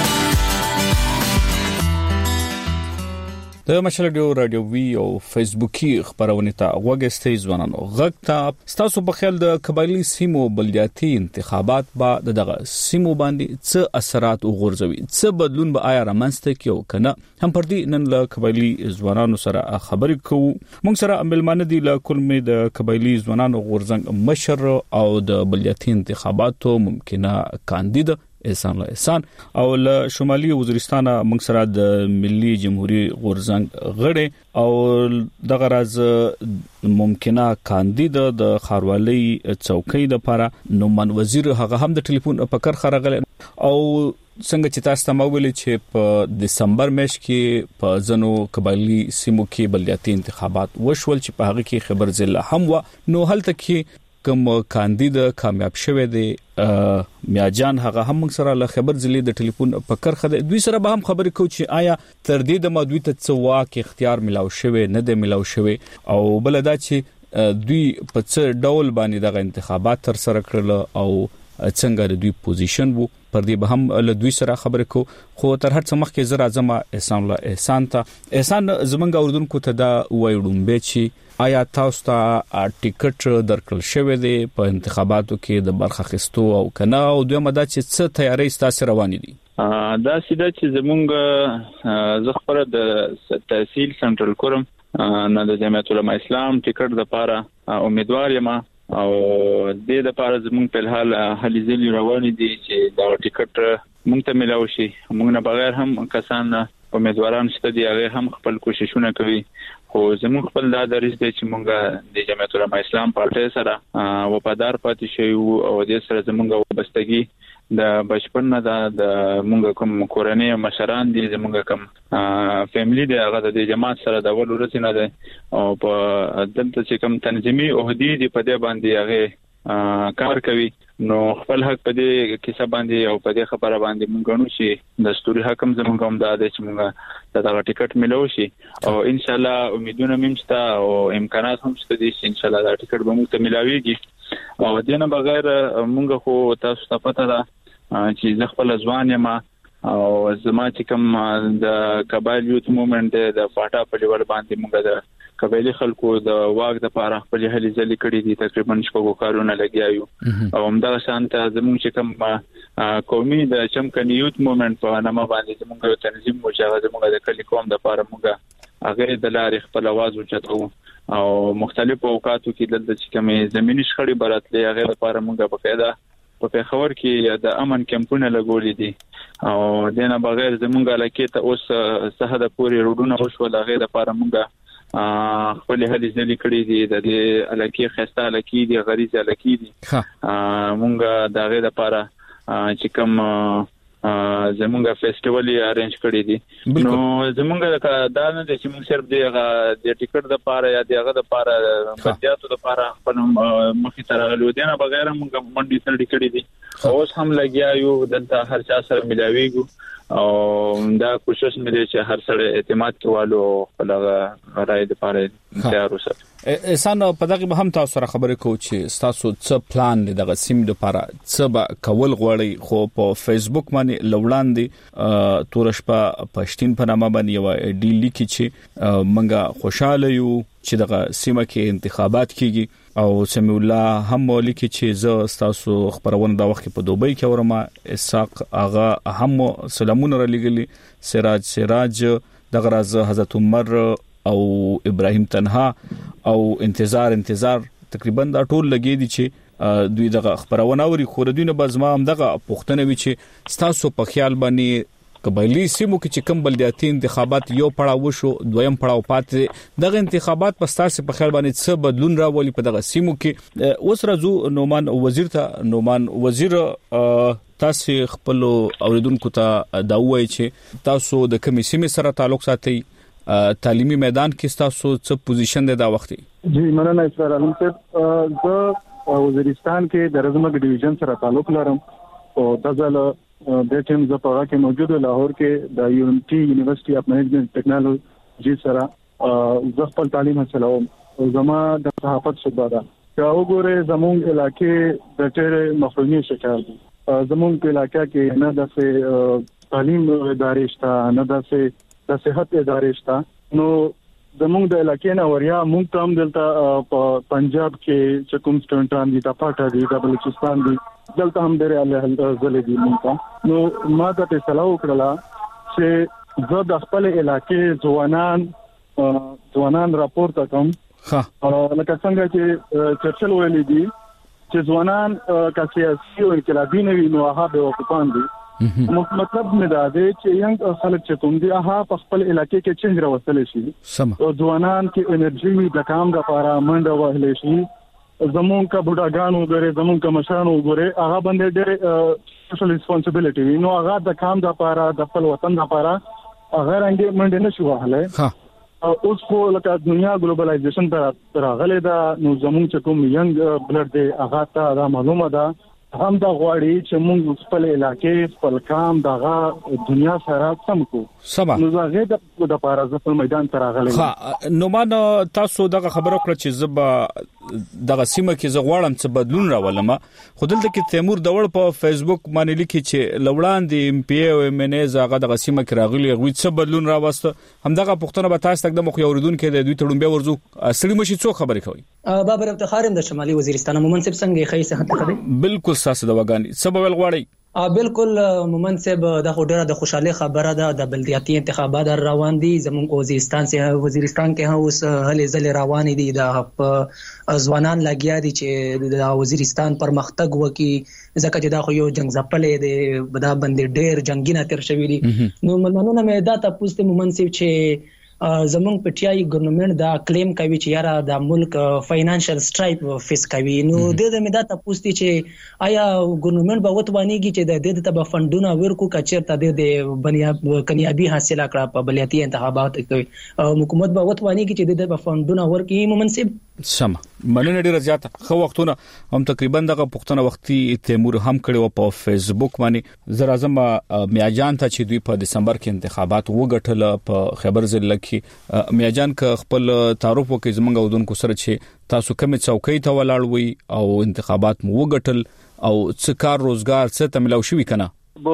د مشال رادیو وی او فیسبوکي خبرونه ته وګستې ځوانانو غږ ته ستاسو په خیال د قبایلی سیمو بلدیاتي انتخابات با دغه سیمو باندې څه اثرات وغورځوي، څه بدلون به آیا رامنځته کیو کنه. هم پر دې نن له قبایلی ځوانانو سره خبرې کوو. موږ سره عملمانه دي له کلمې د قبایلی ځوانانو غورځنګ مشر او د بلدیاتي انتخاباتو ممکنه کاندید احسان الله احسان او له شمالي وزیرستان موږ سره د ملي جمهوریت غورځنګ غړي او دغه راز ممکنه کاندید د خاروالۍ چوکۍ د لپاره نومن وزیر هغه هم د ټلیفون په کار خرغله او څنګه چې تاسو ته مویل چې په دسمبر میاشت کې په ځنو قبایلی سیمو کې بلدیاتي انتخابات وشول چې په هغه کې خبر ضلع هم و. نو هلته کې کوم کاندید کامیاب شوه دی میاجان هغه هم موږ سره له خبر ضلع د ټلیفون په کرخه د دوی سره به هم خبرې کوو چې آیا تر دې د مادوی ته څه واک اختیار ملاو شوه نه دی ملاو شوه او بل دا چې دوی په څه ډول باندې دغه انتخابات تر سره کړل او څنګه دوی پوزیشن وو. پر دې به هم له دوی سره خبرې کوو. خو تر هر څه مخکې زرا زما احسان الله احسان ته احسان زمونږ اوردونکو ته دا وایډوم به چې آیا تاسو ته ټیکټ درکړل شوی دی په انتخاباتو کې د برخه اخیستو او کنه او دوی مده چې څه تیاری ستاسو روان دي؟ دا سیده چې زمونږ زخبره د تحصیل سنټرل کورم نه د جمعیت علماء اسلام ټیکټ د پاره امیدوار یم او د دې لپاره زمونږ په الحال هلي ځلې روان دي چې دا ټیکټ مونږ ته ملاوي شي. مونږ نه بغیر هم کسان امیدواران شته دي هغه هم خپل کوششونه کوي خو زموږ خپل دا درس دی چې مونږ د جمعیت علماء اسلام پارټي سره وفادار پاتې شو او د سره زموږ وابستګي د بچپن نه د مونږ کوم کورنۍ مشران دي زموږ کوم فیملی دی هغه د جماعت سره د ول ورځ نه دی او په دلته چې کوم تنظیمي عہدی دی په دې باندې هغه کار کوي نو خپل حق په دې کیسه باندې او په دې خبره باندې مونږ غنو چې دستوري حکم زموږ هم د چې مونږ دا ټیکټ ملو شي او ان شاء الله امیدونه ممشته او امکانات هم شته دي چې ان شاء الله دا ټیکټ به موږ ته ملاويږي او دې نه بغیر مونږ خو تاسو ته پته ده چې زه خپل ځوان یم او زما چې کوم د قبایل یوت موومېنټ د فاټا په لیول باندې مونږ د قبایلی خلکو د واګ د پاره خپل هلي ځلې کړې دي تقریبا شپږ کارونه لګیایو او همدا شانته زموږ چې کوم قومي د چمکني یوت موومېنټ په نامه باندې زموږ یو تنظیم مو چې زموږ د کلی قوم د پاره مونږ هغه د لارې خپل आवाज اوچتو او مختلفو اوقاتو کې دلته چې کومې زميني شخړې براتلې هغه لپاره مونږ په قاعده په پیښور کې د امن کمپونه لګولې دي او دنه بغیر زمونږ علاقې ته اوس سهده پوری روډونه وشول هغه لپاره مونږ خپل هلي ځلې کړې دي د دې علاقې خسته علاقې دي غریزه علاقې دي مونږ د هغه لپاره چې کوم زمونږ فیسټیوال یې ارینج کړی دي نو زمونږ دا نه چې موږ صرف د ټیکټ د پاره یا دغه د پاره بدیاتو د پاره خپل مخې ته راغلو دي نه بغیر موږ منډي سره کړی دي اوس هم لګیا یو دلته هر چا سره ملاويږو او دا کوشش مې دي چې هر سره اعتماد کوالو خپل غراي د پاره تیار اوسه. احسان په دغه به هم تاسو سره خبرې کوو چې تاسو څه پلان دغه سیم لپاره څه به کول غواړي خو په فیسبوک باندې لوړاندې تورش په پښتين په نامه باندې یو ډی لیکي چې منګه خوشاله یو چې دغه سیمه کې انتخابات کیږي او سمي الله هم مولکي چې زه تاسو خبرونه دا وخت په دوبۍ کې ورما اسحاق اغا هم سلامونه را لګلي سراج سراج دغه راز حضرت عمر او ابراهيم تنها او انتظار انتظار تقریبا دا ټول لګي دي چې دوی دغه خبرونه اوري خو دوی نه بزما هم دغه پښتنه وی چې تاسو په خیال باندې قبایلی سیمو کې چې کوم بلدیاتي انتخابات یو پړاو شو دویم پړاو پاتې دغه انتخابات په ستاسو په خیال باندې څه بدلون راولي په دغه سیمو کې اوس راځو نومان وزیر ته نومان وزیر تاسو خپل اوریدونکو ته دا وایي چې تاسو د کومې سیمې سره تعلق ساتي تعلیمي میدان کې تاسو څه پوزیشن دی دا وخت جی مننه اسرار علم صاحب زه وزیرستان کې د رزمګ ډیویژن سره تعلق لرم او دغه د ټیم ز په واقع موجود لاهور کې د یونټي یونیورسيټي اف منیجمنت ټیکنالوژي سره ز خپل تعلیم حاصلوم او زما د صحافت شوبه ده دا وګوره زموږ علاقې د ټېر مخرونی شکل دي زموږ په علاقې کې نه د تعلیم ادارې شته نه د د صحت ادارې شته نو زموږ د علاقې نه وریا موږ تام دلته په پنجاب کې چې کوم سټنټان دي د پټه دي د بلوچستان دي دلته هم ډېر له زلې دي موږ نو ما ته فیصله وکړه چې زه د خپل علاقې ځوانان ځوانان راپورته کوم لکه څنګه چې چرچل ویلي دي چې ځوانان کا سیاسي او انقلابي نه وي نو هغه به وقفان دي مطلب مې دا دی چې ینګ خلک چې کوم دي هغه په خپل علاقې کې چینج راوستل شي او ځوانان کې انرژي د کام لپاره منډه وهلې شي زمون کا بډاګانو غره زمون کا مشرانو غره هغه باندې ډېر سوشل ریسپانسیبিলিټي نو هغه د کام لپاره د خپل وطن لپاره هغه رنګ منډه نشو وهله اوس خو لکه دنیا ګلوبلایزیشن ته راغله دا نو زمون چې کوم ینګ بلډ دی هغه ته دا معلومه ده هم دا غواړي چې موږ خپل علاقې خپل کام دغه دنیا سره سم کو سبا نو زه د د لپاره ځپل میدان ته راغلی ها نو ما تاسو دغه خبرو کړ چې زب دغه سیمه کې زغواړم څه بدلون راولم خو دلته کې تیمور دور په فیسبوک باندې لیکي چې لوړان دی ام پی او ام ان از هغه دغه سیمه کې راغلی غوي څه بدلون راوست هم دغه پښتنه به تاسو تک د مخ یوریدون کې د دوی تړون به ورزو اصلي مشي څو خبرې کوي بابر افتخار د شمالي وزیرستان منصب څنګه خي صحت خبري بالکل ساسه د وګانی سبب ول غواړي بالکل مومن صاحب د ډیره د خوشاله خبره ده د بلدیاتي انتخابات روان دي زموږ وزیرستان سه وزیرستان کې هم اوس هلې ځلې روان دي د ځوانان لګیا دي چې د وزیرستان پرمختګ وکي ځکه چې دا خو یو جنگ ځپلې دی دا باندې ډېر جنگینه تر شوی دي نو مننه مې دا تاسو ته مومن صاحب چې زمونږ پټیای ګورنمنت دا کلیم کوي چې یاره د ملک فاینانشل سټرایپ فیس کوي نو د دې مې دا تاسو ته چې آیا ګورنمنت به وتوانیږي چې د دې ته به فندونه ورکو کچرته د دې کامیابی حاصل کړه په بلدیاتي انتخابات کې حکومت به وتوانیږي چې د دې په فندونه ورکي مناسب سم مننه ډیره زیاته خو وختونه هم تقریبا دغه پښتنه وختي تیمور هم کړي په فیسبوک باندې زر اعظم میاجان ته چې دوی په دسمبر کې انتخابات وګټل په خبر ضلع کې میاجان ک خپل تعارف وکي زمونږ ودونکو سره چې تاسو کوم څوکۍ ته ولاړ وي او انتخابات مو وګټل او څه کار روزګار څه تملاو شوی کنه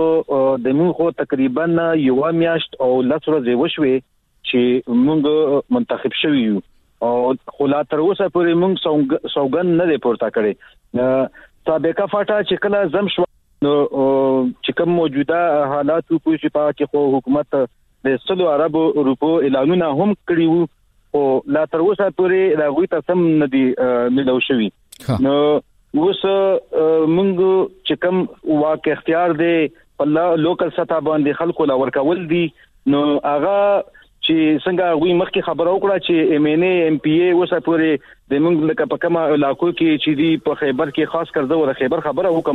د موږ خو تقریبا یو میاشت او لس ورځې وشوي چې موږ منتخب شوی یو او خلا تر اوسه پورې موږ سوګن نه دی پورته کړی سابقه فاټا چې کله زم شو نو چې کوم موجوده حالات په شپه کې خو حکومت د سلو عربو روپو اعلانونه هم کړی وو او لا تر اوسه پورې راغوي ته سم نه دی ملو شوی نو اوس موږ چې کوم واقع اختیار دی په لوکل سطح باندې خلکو لا ورکول دي نو هغه چې څنګه وی مخکې خبرو کړه چې ایم ان ای ایم پی ای وسه پورې د موږ لکه په کومه علاقو کې چې دی په خیبر کې خاص کړه ور خیبر خبره وکم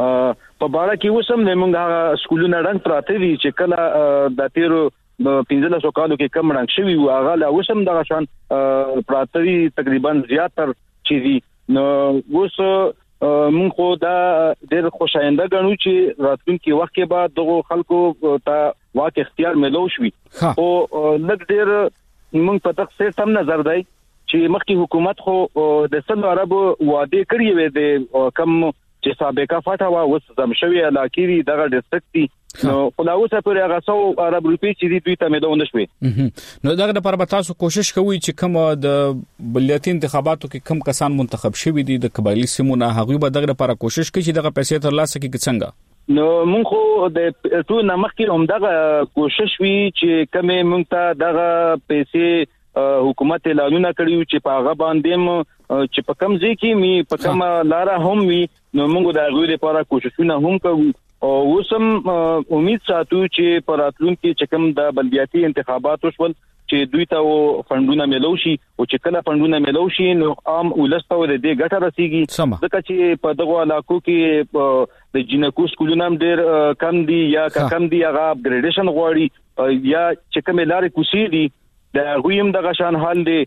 په باړه کې وسم د موږ هغه سکولونه رنګ پراته دي چې کله د تیرو پنځه سو کالو کې کم رنګ شوی او هغه لا وسم دغه شان پراته دي تقریبا زیاتر چې دي نو اوس مونږ خو دا ډېر خوشاینده غنو چې راتلونکي وخت کې بعد دغه خلکو ته واقع اختیار ملو شوی او لږ ډېر مونږ په تخصیص هم نظر دی چې مخکې حکومت خو د سلو عربو وعده کړی وي د کم چې سابقه فاټا وا وس زم شوی علاقې دغه ډیسټریکټ دي نو خلاصه پر هغه سو عرب روپی چې دوی ته مدونه شوي نو دغه لپاره به تاسو کوشش کوئ چې کوم د بلدیاتي انتخاباتو کې کم کسان منتخب شوي دي د قبایلی سیمونه هغه به دغه لپاره کوشش کوي چې دغه پیسې ترلاسه کړي څنګه نو مونږ خو د ټول نمخکې هم دغه کوشش وی چې کمه مونږ ته دغه پیسې حکومت اعلانونه کړیو چې په هغه باندې چې په کم ځای کې می په کم لار هم وی نو موږ د هغه لپاره کوششونه هم کوو او وسم امید ساتو چې په راتلونکي چې کوم د بلدیاتي انتخابات وشول چې دوی ته فندونه ملو شي او چې کله فندونه ملو شي نو عام ولستو د دې ګټه رسیږي ځکه چې په دغه علاقو کې د جنکو سکولونه هم ډېر کم دي یا کم دي هغه اپګریډیشن غواړي یا چې کوم لارې کوسي دي د غویم د غشان حال دي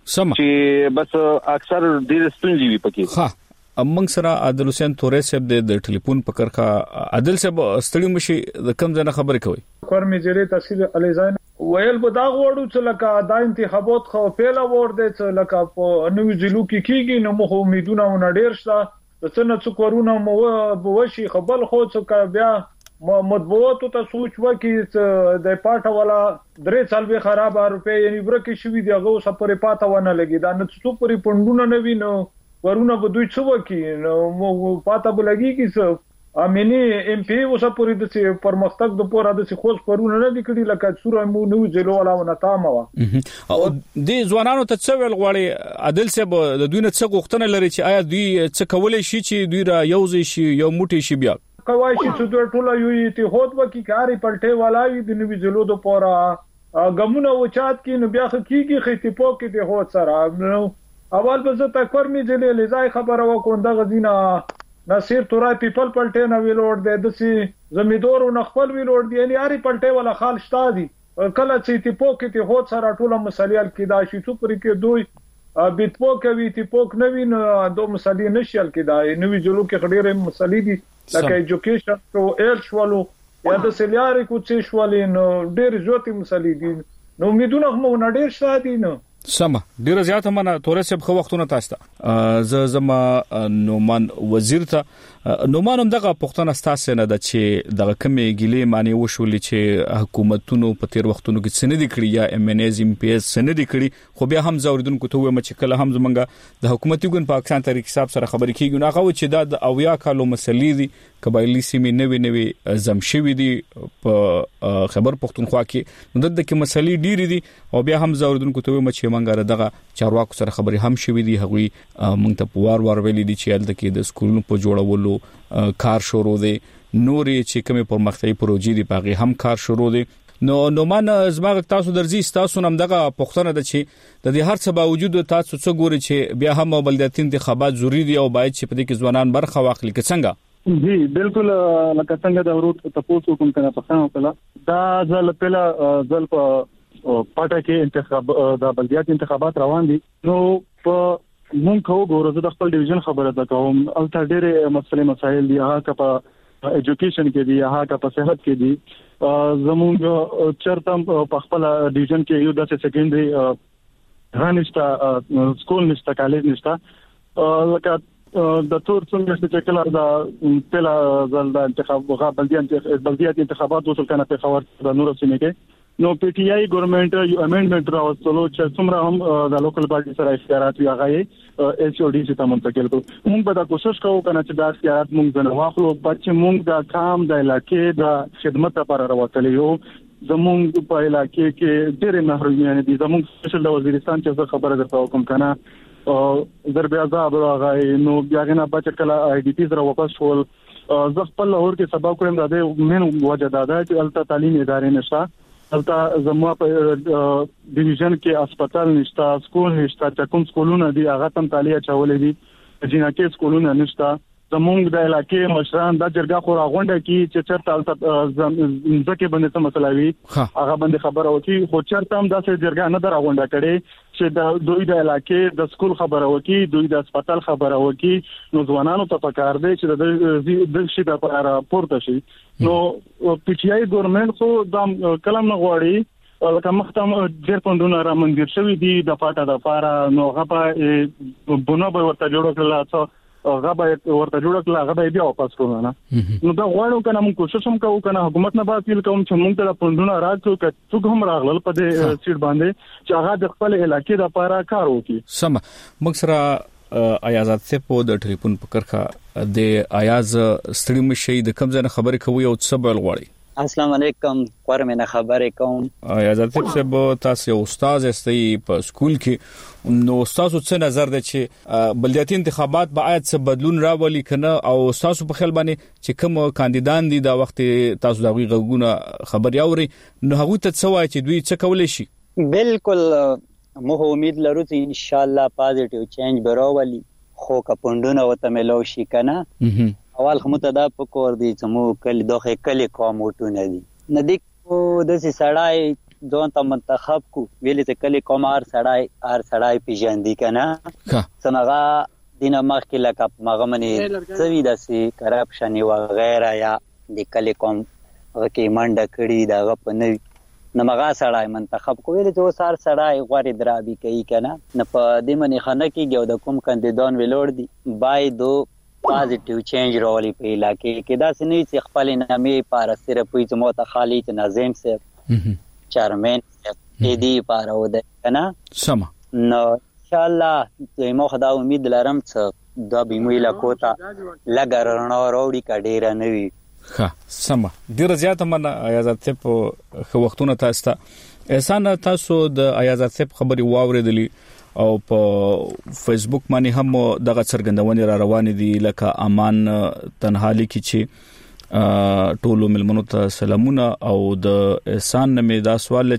چې بس اکثر ډېر ستونزې وي پکې ها امنګ سره عادل حسین تورې صاحب د ټلیفون پکړه عادل صاحب ستړي مشي د کم ځنه خبرې کوي کورمې جری تحصیل الیزاین ویل به دا غوړو چې لکه دا انتخابات خو پیله ور دي چې لکه په نوې ځلو کې کیږي نو مخ امیدونه ونډیر شته د څنګه څو کورونه مو بوشي خپل خو څه بیا مطبوعاتو ته سوچ وکي د پاټه والا درې سال به خراب روپے یعنی ورکه شوی دی هغه سپره پاته ونه لګي دا نه څو پوری پندونه نه وینو ورونه به دوی څه وکي نو مو پاته بلګي کی څه امني ام پی اوسه پوری د پرمختګ د پوره د خوښ پرونه نه دکړي لکه سوره مو نو زلو ولا ونه تامه او د ځوانانو ته څه ویل غواړي عادل صاحب د دوی نه څه غوښتنه لري چې آیا دوی څه کولای شي چې دوی را یوځي شي یو موټی شي بیا کوي چې دوی ټول یو اتحاد وکي کاری پلټه والای د نوې زلو د پوره غمونه وچات کې نو بیا کیږي خېتی پوک کې د هوت سره نو اول به زه تکور می جلې لزای خبره وکوم د غزینا نصیر تورای پیپل پلټه نه ویلوړ د دسي زمیدور او خپل ویلوړ دی یعنی اړي پلټه ولا خال شتا دي کله چې تی پوک کې هوت سره ټول مسلیال کې دا شي څو پرې کې دوی بیت پوک وی تی پوک نوی نو دو مسلې نشل کې دا نوې جلو کې خډيره مسلې دي لکه ایجوکیشن او ایل شوالو یا د سلیاري کو څه شوالې نو ډېر زوتی مسلې دي نو امیدونه مو نه ډېر شته دي نو سم ډیر زیات منه تورې سب خو وختونه تاسو ته ز زما نومان وزیر ته نومان هم دغه پښتنه ستاسو نه د چې دغه کمې ګلې معنی وشولې چې حکومتونو په تیر وختونو کې سندې کړی یا ام ان ایز ام پی ایس سندې کړی خو بیا هم زوریدونکو ته ومه چې کله هم زمونږ د حکومتي ګون پاکستان تحریک حساب سره خبرې کیږي نو هغه چې د اویا کالو مسلې دي قبایلی سیمې نوې نوې زمشوي دي په خبر پښتونخوا کې نو دغه کې مسلې ډېری دي او بیا هم زوریدونکو ته ومه چې منګره دغه چارواکو سره خبرې هم شوې دي هغوی مونږ ته پوار ور ویلي دي چې الته کې د سکولونو په جوړولو کار شروع دي نورې چې کومه پرمختیايي پروژې دي پاغي هم کار شروع دي نو نو مان زما تاسو درځي تاسو نم دغه پښتنه د چې د دې هر څه باوجود تاسو څه ګوري چې بیا هم بلدیاتي انتخابات ضروری دي او باید چې په دې کې ځوانان برخه واخلي که څنګه جی بالکل لکه څنګه د ورو تاسو کوم کنه پښتنه وکړه دا ځل په ځل په پټه کې انتخاب د بلدیاتي انتخابات روان دي نو په مونږ خو ګورو د خپل ډیویژن خبره ده کوم الته ډېر مسلې مسایل دي هغه په ایجوکیشن کې دي هغه په صحت کې دي زموږ چرتم په خپل ډیویژن کې یو د سیکنډري رانشتا سکول نشتا کالج نشتا لکه د تور څنګه چې کله د پلا ځل د انتخاب غا بلدیاتي انتخابات وصول کنه په خبر د نور سیمه کې نو پی ټی آی ګورنمنت یو امندمنت راوستلو چې څومره هم د لوکل پارټي سره اختیارات وی هغه ایچ او ډی ته منتقل کړو موږ به دا کوشش کوو کنه چې دا اختیارات موږ نه واخلو بچ موږ د کام د علاقې د خدمت لپاره راوتلی یو زموږ په علاقې کې ډېر محرومیان دي زموږ سپیشل د وزیرستان چې خبره درته کوم کنه او ضرب عذاب راغی نو بیا غنه بچ کله آی ډی پی سره واپس شول زه خپل لاهور کې سبا کوم د دې مين وجه دا ده چې الته تعلیم ادارې نشته الته زموږ په ډیویژن کې هسپتال نشته سکول نشته چې کوم سکولونه دي هغه تم تعلیه چولې دي جنکه سکولونه نشته زموږ د علاقې مشران د جرګه خو راغونډه کی چې چرته ځکه باندې څه مسله وي هغه باندې خبره وکي خو چرته هم داسې جرګه نه دراغونډه کړي چې د دوی د علاقې د سکول خبره وکي دوی د هسپتال خبره وکي نو ځوانانو ته پکار دی چې د شي د لپاره پورته شي نو پی ټی آی ګورنمنت خو د کلام نه غواړي لکه مختم ډېر پوندونه را منځ شوی دي د پاټه د لپاره نو هغه بونه به ورته جوړ کړل هغه به ورته جوړ کړل هغه به بیا واپس کړو نه نو دا غواړو کنه موږ کوشش هم کوو کنه حکومت نه باید کوم چې موږ ته پوندونه راځو چې څوک هم راغلل په دې سیټ باندې چې هغه د خپل علاقې لپاره کار وکړي سم موږ سره ایازات سے په د ټلیفون په کرخه د ایاز ستړي مشي د کوم ځای خبرې کوي او څه بل غواړي السلام علیکم قرمنه خبرې کوم ایازات صاحب تاسو استاد استي په سکول کې نو تاسو څه نظر ده چې بلدیاتي انتخابات به آیت څه بدلون راولي کنه او تاسو په خیال باندې چې کوم کاندیدان دي دا وخت تاسو دغه غوونه خبري اوري نو هغه ته څه وایي چې دوی څه کولای شي بالکل مو امید لرو چې ان شاء الله پازیټیو چینج براولي خو کپوندونه وته ملو شي کنه اول خو متدا په کور دي چې مو کله دوه کله کوم وټونه دي ندی کو د سي سړای ځون ته منتخب کو ویلې ته کله کومار سړای ار سړای پیژاندې کنه څنګه دینه مخ کې لکه مغمنی سوي داسي کرپشن او غیره یا د کله کوم کې منډه کړي دا په نوې نمغه سړای منتخب کو ویلې ته سار سړای غوړي درابي کوي کنه نه په دې منی خنه کې ګو د کوم کاندیدان ویلوړ دي بای دو پازیټیو چینج راولي په علاقې کې دا سنې چې خپل نامې پار سره پوي چې مو ته خالي ته ناظم سره چیرمن دې دی پاره و ده کنه سم نو ان شاء الله مو خدا امید لرم چې دا بیموي لا کوتا لګرنه وروړي کډیره نوي ها سم ډیر زیات من ایازات په خو وختونه تاسو ته احسان تاسو د ایازات خبري واوریدلی او په فیسبوک باندې هم دغه څرګندونې را روانې دي لکه امان تنهالي کې چې ټولو ملمنو ته سلامونه او د احسان نمې دا سوال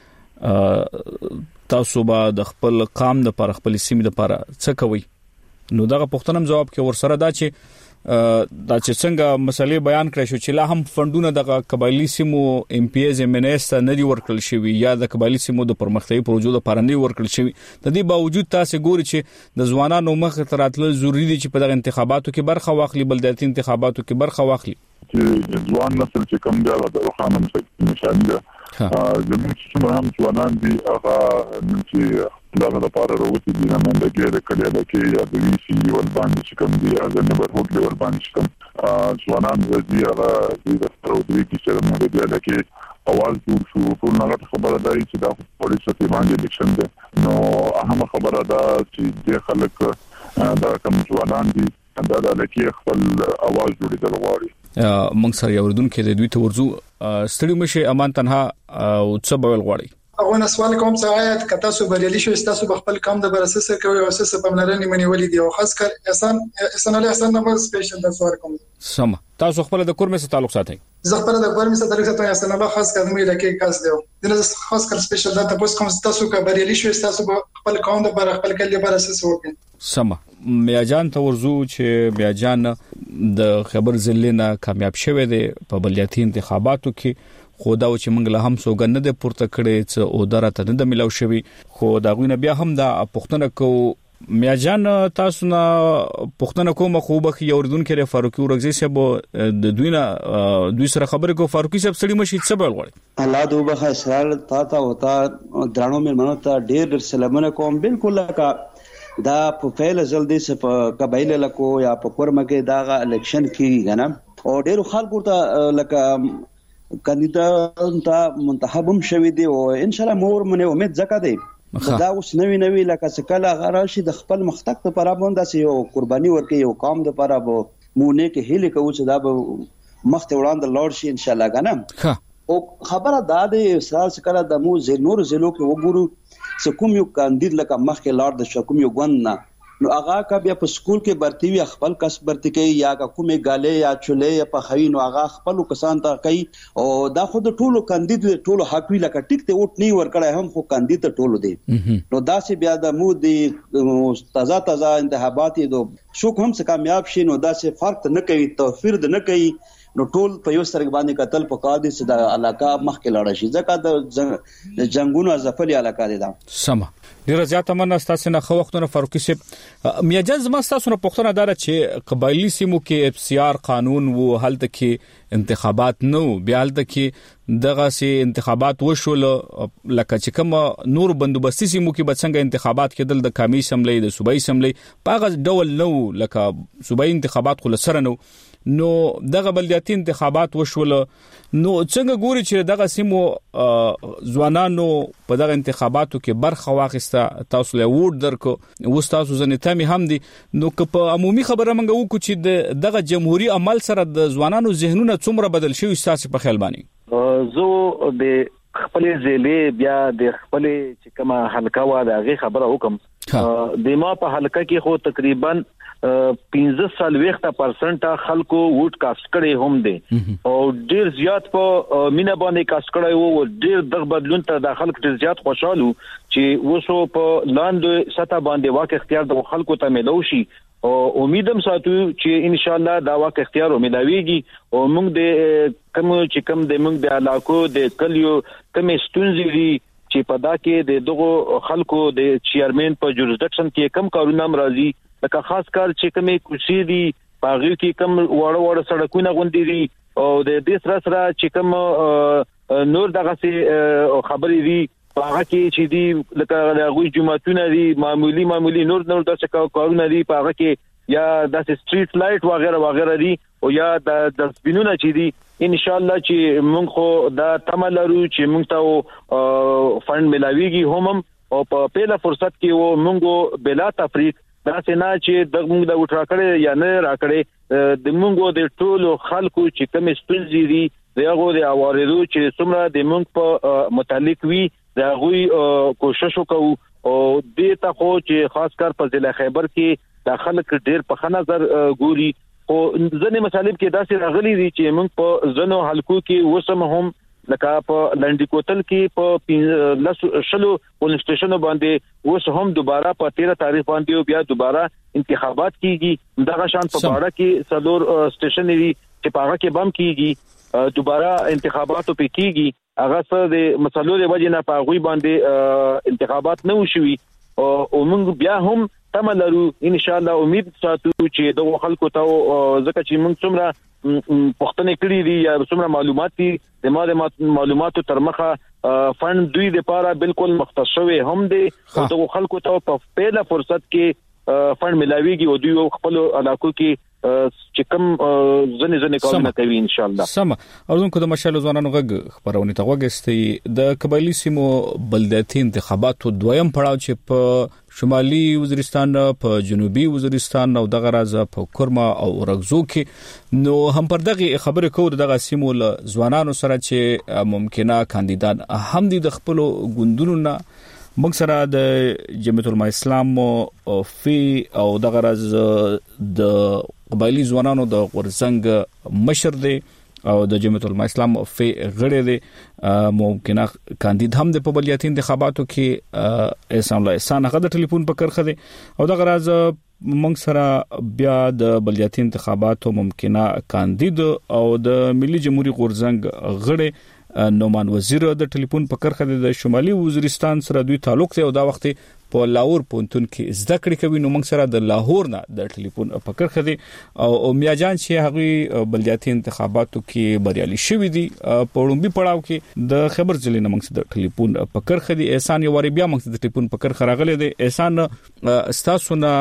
چې تاسو به د خپل قام د پر خپل سیمې د پر څه کوي نو دغه پښتنم جواب کې ورسره دا چې دا چې څنګه مسلې بیان کړی شو چې لا هم فندونه د قبایلی سیمو ام پی ایز ام ان ایس ته نه دی ورکړل شوی یا د قبایلی سیمو د پرمختیايي پروژو لپاره نه ورکړل شوی د دې باوجود تاسو ګوري چې د ځوانانو مخ ته راتلل ضروری دي چې په دغه انتخاباتو کې برخه واخلي بلدیاتي انتخاباتو کې برخه واخلي چې ځوان نسل چې کوم دی د روښانه نشانه ده زموږ څومره هم ځوانان دي هغه چې دغه لپاره وروتي دي نه منډه د کلیه د کې یا د وی سی ول باندې چې کوم دی د نیبرهوډ لیول باندې چې کوم ځوانان زدي هغه د پروډوي کې چې موږ د کې اول ټول شو ټول نه خبره ده چې د پولیس په باندې الیکشن ده نو اهم خبره ده چې د خلک دا کوم ځوانان دي دا د لکه خپل اواز جوړېدل غواړي موږ سره یو ردون کې د دوی تورزو ستړي مشه امان تنها او څه بول غواړي اغه سوال کوم سعادت کته سو بریالي شو تاسو په خپل کام د برسسه کوي او اساس په منرنی منی ولې دی او خاص کر احسان احسان علي احسان نمبر سپیشل د سوال کوم سم تاسو خپل د کور مې سره تعلق ساتي زه خپل د کور مې سره تعلق ساتم احسان الله خاص کر مې لکه کاس دی دغه خاص کر سپیشل د تاسو کوم تاسو کا بریالي شو تاسو په خپل کام د بر خپل کلی برسسه وکړي سم میاجان تورزو چې میاجان د خبر زلینا کامیاب شوه دی په بلدیاتي انتخاباتو کې خو دا چې موږ له هم سوګند نه د پورته کړي چې او درته نه د ملو شوی خو دا غوینه بیا هم دا پښتنه کو میاجان تاسو نه پښتنه کوم خو به یو ردون کې فاروقي ورغزي صاحب د دوینه دوی سره خبرې کو فاروقي صاحب سړي مشي څه بل غواړي الله دې وبخښه اسرار تا تا وتا درانو مې منو ته ډېر ډېر سلامونه کوم بالکل لکه دا په فعل جلدی سے په قبایل لکو یا په کورمه کې دا الیکشن کیږي نه او ډېر خلکو ته لکه کاندیدان ته منتخبم شوی دی او ان شاء الله مور منه امید زکه دی دا اوس نوی نوی لکه سکله غراشي د خپل مختق لپاره باندې یو قرباني ورکړي یو قوم لپاره به مونږ کې هلي کوو چې دا به مخته وړاندې لوړ شي ان شاء الله کنه او خبره دا دی اسرار سکله د مو زنور زلو کې وګورو چې کوم یو کاندید لکه مخکې لاړ د شکوم یو غوند نه نو هغه کا بیا په سکول کې برتی وي خپل کس برتی کوي یا کومه غاله یا چولې یا په خوي نو هغه خپل کسان ته کوي او دا خود ټولو کاندید ټولو حق وی لکه ټیک ته وټ نه ور کړای هم خو کاندید ټولو دی نو دا سي بیا د مو دی تازه تازه انتخابات دي شو کوم څه کامیاب شي نو دا سي فرق نه کوي توفیر نه کوي نو ټول په یو سره باندې قتل په قاضي صدا علاقه مخکې لاړ شي ځکه د جنگونو ځفلي علاقه دي دا سم ډیر زیاته من تاسو نه خو وختونه فاروقي صاحب میاجان زما تاسو نه پښتنه دار چې قبایلی سیمو کې اف سی آر قانون وو حالت کې انتخابات نو بیا حالت کې دغه سي انتخابات وشول لکه چې کوم نور بندوبستي سیمو کې بڅنګ انتخابات کېدل د قومي اسمبلی د صوبایي اسمبلی پاغه ډول نو لکه صوبایي انتخابات خو لسره نو نو دغه بلدیاتي انتخابات وشول نو څنګه ګوري چې دغه سیمو ځوانانو په دغه انتخاباتو کې برخه واخیسته تاسو له ووټ درکو و تاسو ځنه تامي هم دي نو که په عمومي خبره منګه وکړو چې دغه جمهوریت عمل سره د ځوانانو ذهنونه څومره بدل شوی تاسو په خیال باندې زه د خپل ځلې بیا د خپل چې کومه حلقه و د هغه خبره وکم د ما په حلقه کې خو تقریبا پنځه سال وخته پرسنټ خلکو ووټ کاست کړي هم دي او ډیر زیات په مینا باندې کاست کړي وو ډیر دغه بدلون ته د خلکو ډیر زیات خوشاله چې وسو په لاندې سطح باندې واقع اختیار د خلکو ته ملو شي او امیدم ساتو چې ان شاء الله دا واقع اختیار ملاويږي او موږ د کوم چې کوم د موږ د علاقو د کلیو کوم ستونزې دي چې په دا کې د دغه خلکو د چیرمن په جوریسډکشن کې کم کارونه مرضی لکه خاص کار چې کومې کوشي دي پاغي کې کم وړ وړ سړکونه غونډې دي او د دې سره سره چې کوم نور دغه سي خبرې دي پاغه کې چې دي لکه غوي جمعتونه دي معمولی معمولی نور نور دغه کارونه دي پاغه کې یا د سټریټ لایټ وغیرہ وغیرہ دي او یا د سپینونه چې دي ان شاء الله چې موږ خو دا تملرو چې موږ ته فند ملاويږي هم او په پیله فرصت کې و موږ بلا تفریق دا څنګه چې د موږ د وټراکړې یا نه راکړې د موږ د ټولو خلکو چې کوم ستونزې دي دغه د اوریدو چې څومره د موږ په متعلق وي دا غوي کوشش وکاو او د ته خو چې خاص کار په ضلع خیبر کې د خلک ډېر په نظر ګوري او ځنې مطالب کې داسې راغلي دي چې موږ په ځنو حلقو کې وسم هم لکه په لنډی کوتل کې په لس شلو پولیس سټیشن باندې اوس هم دوباره په تیرہ تاریخ باندې بیا دوباره انتخابات کیږي دغه شان په باړه کې څلور سټیشن دي چې په هغه کې بم کیږي دوباره انتخاباتو په کیږي هغه څه د مسلو د وجې نه په غوي باندې انتخابات نه وشوي او موږ بیا هم تم لرو ان شاء الله امید ساتو چې د خلکو ته ځکه چې موږ څومره پښتنې کړې دي یا څومره معلومات دي د ما معلوماتو تر مخه فند دوی د لپاره بالکل مختص شوی هم دي او د خلکو ته په پیله فرصت کې فند ملاويږي او دوی خپل علاقو کې چې کوم ځنې ځنې کارونه کوي ان شاء الله. سم اردن کو د مشال ځوانانو غږ خبرونه ته وګستي د قبایلی سیمو بلدیاتي انتخاباتو دویم پړاو چې په شمالي وزیرستان په جنوبي وزیرستان او دغه راز په کورما او رغزو کې نو هم پر دغه خبره کو دغه سیمو له ځوانانو سره چې ممکنه کاندیدان هم دي د خپل ګوندونو نه موږ سره د جمعیت العلماء اسلام او فی او دغه راز د قبایلی ځوانانو د غورزنګ مشر دی او د جمعیت العلماء اسلام فی غړی دی ممکنه کاندید هم د بلدیاتي انتخاباتو کې احسان الله احسان هغه د ټلیفون په کرخه دی او دغه راز موږ سره بیا د بلدیاتي انتخاباتو ممکنه کاندید او د ملي جمهوریت غورزنګ غړی نومان وزیر د ټلیفون په کرخه د شمالي وزیرستان سره دوی تعلق دی او دا وخت په لاهور پونتون کې زده کړې کوي نو موږ سره د لاهور نه د ټلیفون په کرخه دی او میاجان چې هغه بلدیاتي انتخاباتو کې بریالي شوی دی په لومبي پړاو کې د خبر ځلې نه موږ سره د ټلیفون په کرخه دی احسان یو وری بیا موږ سره د ټلیفون په کرخه راغلی دی احسان استاسو نه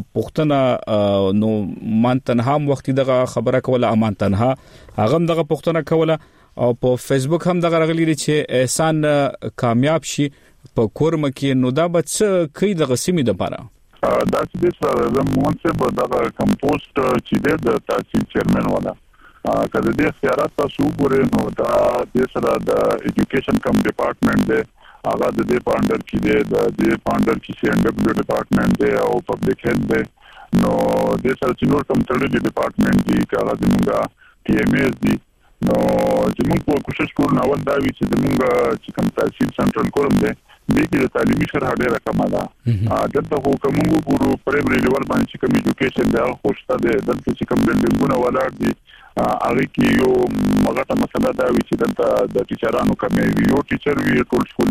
پښتنه نو مان تنها وخت دغه خبره کوله امان تنها هغه دغه پښتنه کوله او په فیسبوک هم دغه راغلی چې احسان کامیاب شي په کورم کې نو دا به څه کوي د غسیمې د پاره دا چې د سره د مونږ په دغه کمپوسټ چې د تحصیل چیرمن ولا کله د اختیارات تاسو ګورئ نو دا د سره د ایجوکیشن کم ډپارټمنټ دی هغه د دې پاندر کې دی د دې پاندر کې سی ان ډبلیو ډپارټمنټ دی او پبلک هیلث دی نو د سره چې نور کم تړلې ډپارټمنټ دی هغه زموږه ټي ام ایس دی نو چې موږ په کوشش کوو نو ول دا وی چې موږ چې کوم تحصیل سنټرل کوم دی د دې تعلیمي شرح ډیره کمه ده دلته خو کوم ګورو پرایمري لیول باندې چې کوم ایجوکیشن دی هغه خوشته دی دلته چې کوم بلډینګونه ولاړ دي هغه کې یو مغه مسله دا وی چې دلته د ټیچرانو کمې یو ټیچر وی ټول سکول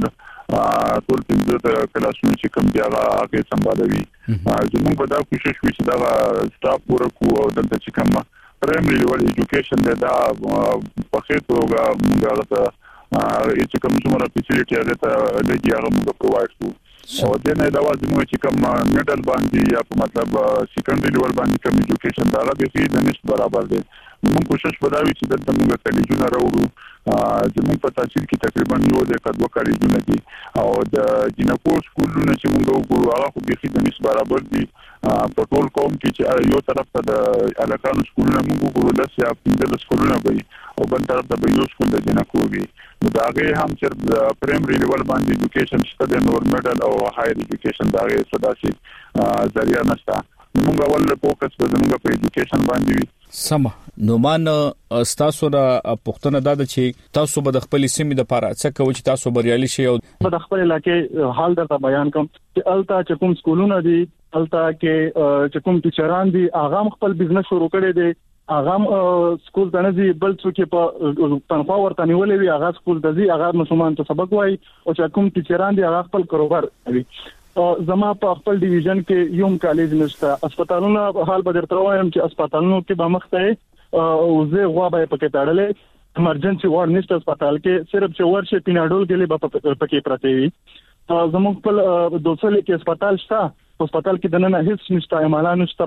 ټول پنځه کلاسونه چې کوم دی هغه هغه سمبالوي زموږ په دا کوشش وی چې دا سټاف ورکو او دلته چې کوم پرایمري لیول ایجوکیشن دی دا په خېټو موږ هغه چې کوم څومره فیسیلیټي هغه ته لګي هغه موږ پرووایډ کوو او د نه علاوه زموږ چې کوم میډل باندې یا په مطلب سیکنډري لیول باندې کوم ایجوکیشن دا هغه به د نشټ برابر دی موږ کوشش وکړو چې دلته موږ کلیجونه راوړو زموږ په تحصیل کې تقریبا یو د کډو کلیجونه دي او د جنکو سکولونه چې موږ وګورو هغه خو به د نشټ برابر دي په ټول قوم کې چې یو طرف ته د علاقانو سکولونه موږ وګورو لس یا پنځه سکولونه وي او بل طرف ته به یو سکول د جنکو وي نو دا هغه هم چې د پرایمري لیول باندې ایجوکیشن شته د نور میډل او هایر ایجوکیشن دا هغه صداسي ذریعہ نشته موږ اول فوکس په زموږ په ایجوکیشن باندې سم نو مان تاسو را پښتنه دا چې تاسو به د خپل سیمې د پاره څه کوي چې تاسو بریالي شئ او د خپل علاقې حال درته بیان کوم چې التا چې کوم سکولونه دي التا کې چې کوم ټیچران دي هغه خپل بزنس شروع کړي دي هغه سکول ته نه دي بل څوک په تنخوا ورته نیولې وي هغه سکول ته دي هغه مسلمان ته سبق وایي او چې کوم ټیچران دي هغه خپل کاروبار کوي زما په خپل ډیویژن کې یوم کالج نشته هسپتالونه حال به درته وایم چې هسپتالونو کې به مخته او زه غواړم پکې تاړلې ایمرجنسي وارډ نشته هسپتال کې صرف چې ورشه پیناډول کې به پکې پراته وي زموږ خپل دوسل کې هسپتال شته هسپتال کې دنه هیڅ نشته امالان نشته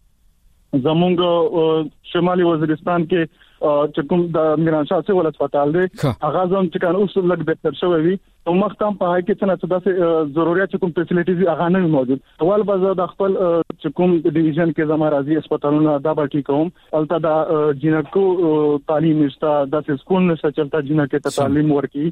پکې زموږ شمالي وزیرستان کې چې کوم د میران شاه سیول هسپتال دی هغه ځم چې کان اوس لږ بهتر شوی وي او مختم په هغه کې څه داسې ضرورت کوم فیسیلیټیز هغه نه موجود اول به د خپل چې کوم ډیویژن کې زما راځي هسپتالونه دا به ټیک کوم البته د جنکو تعلیم نشته د سکول نشته چې د جنکو ته تعلیم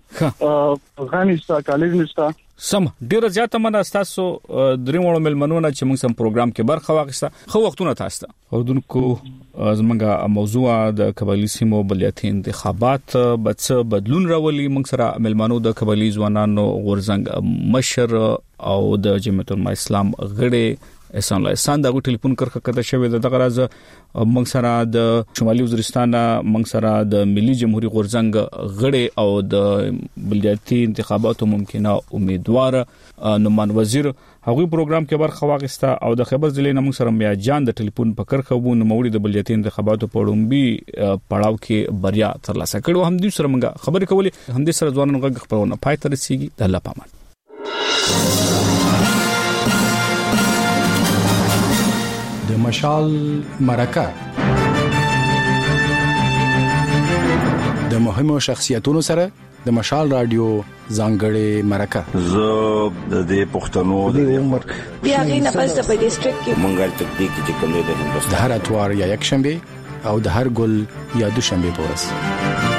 ورکړي غانیستا کالج نشته سم ډیر زیاته من تاسو دریم وړ ملمنونه چې موږ سم پروګرام کې برخه واخیسته خو وختونه تاسو اردوونکو زمونږه موضوع د قبایلی سیمو بلدیاتي انتخابات بڅ بدلون راولي موږ سره ملمنو د قبایلی ځوانانو غورزنګ مشر او د جمعیت العلماء اسلام غړي احسان الله احسان دا ټلیفون کرخه کده شوی د دغه راز موږ سره د شمالي وزیرستان موږ سره د ملي جمهوریت غورزنګ غړي او د بلدیاتي انتخاباتو ممکنه امیدوار نومان وزیر هغوی پروګرام کې برخه واغسته او د خبر ضلع نمو سره میا جان د ټلیفون په کرخه وو نو موري د بلدیاتي انتخاباتو په وړاندې پړاو کې بریا ترلاسه کړو. هم دې سره موږ خبرې کولې، هم دې سره ځوانان غږ خبرونه پای ته رسیږي. د الله پامان. د مشال مرکه د مهمو شخصیتونو سره د مشال رادیو ځانګړې مرکه. زه د دې پښتنو د عمر بیا غینه پس په ډیسټریکټ کې مونږه تکتیک چې کوم دی د هندوستان د هر اتوار یا یک شنبه او د هر ګل یا دوشنبه پورس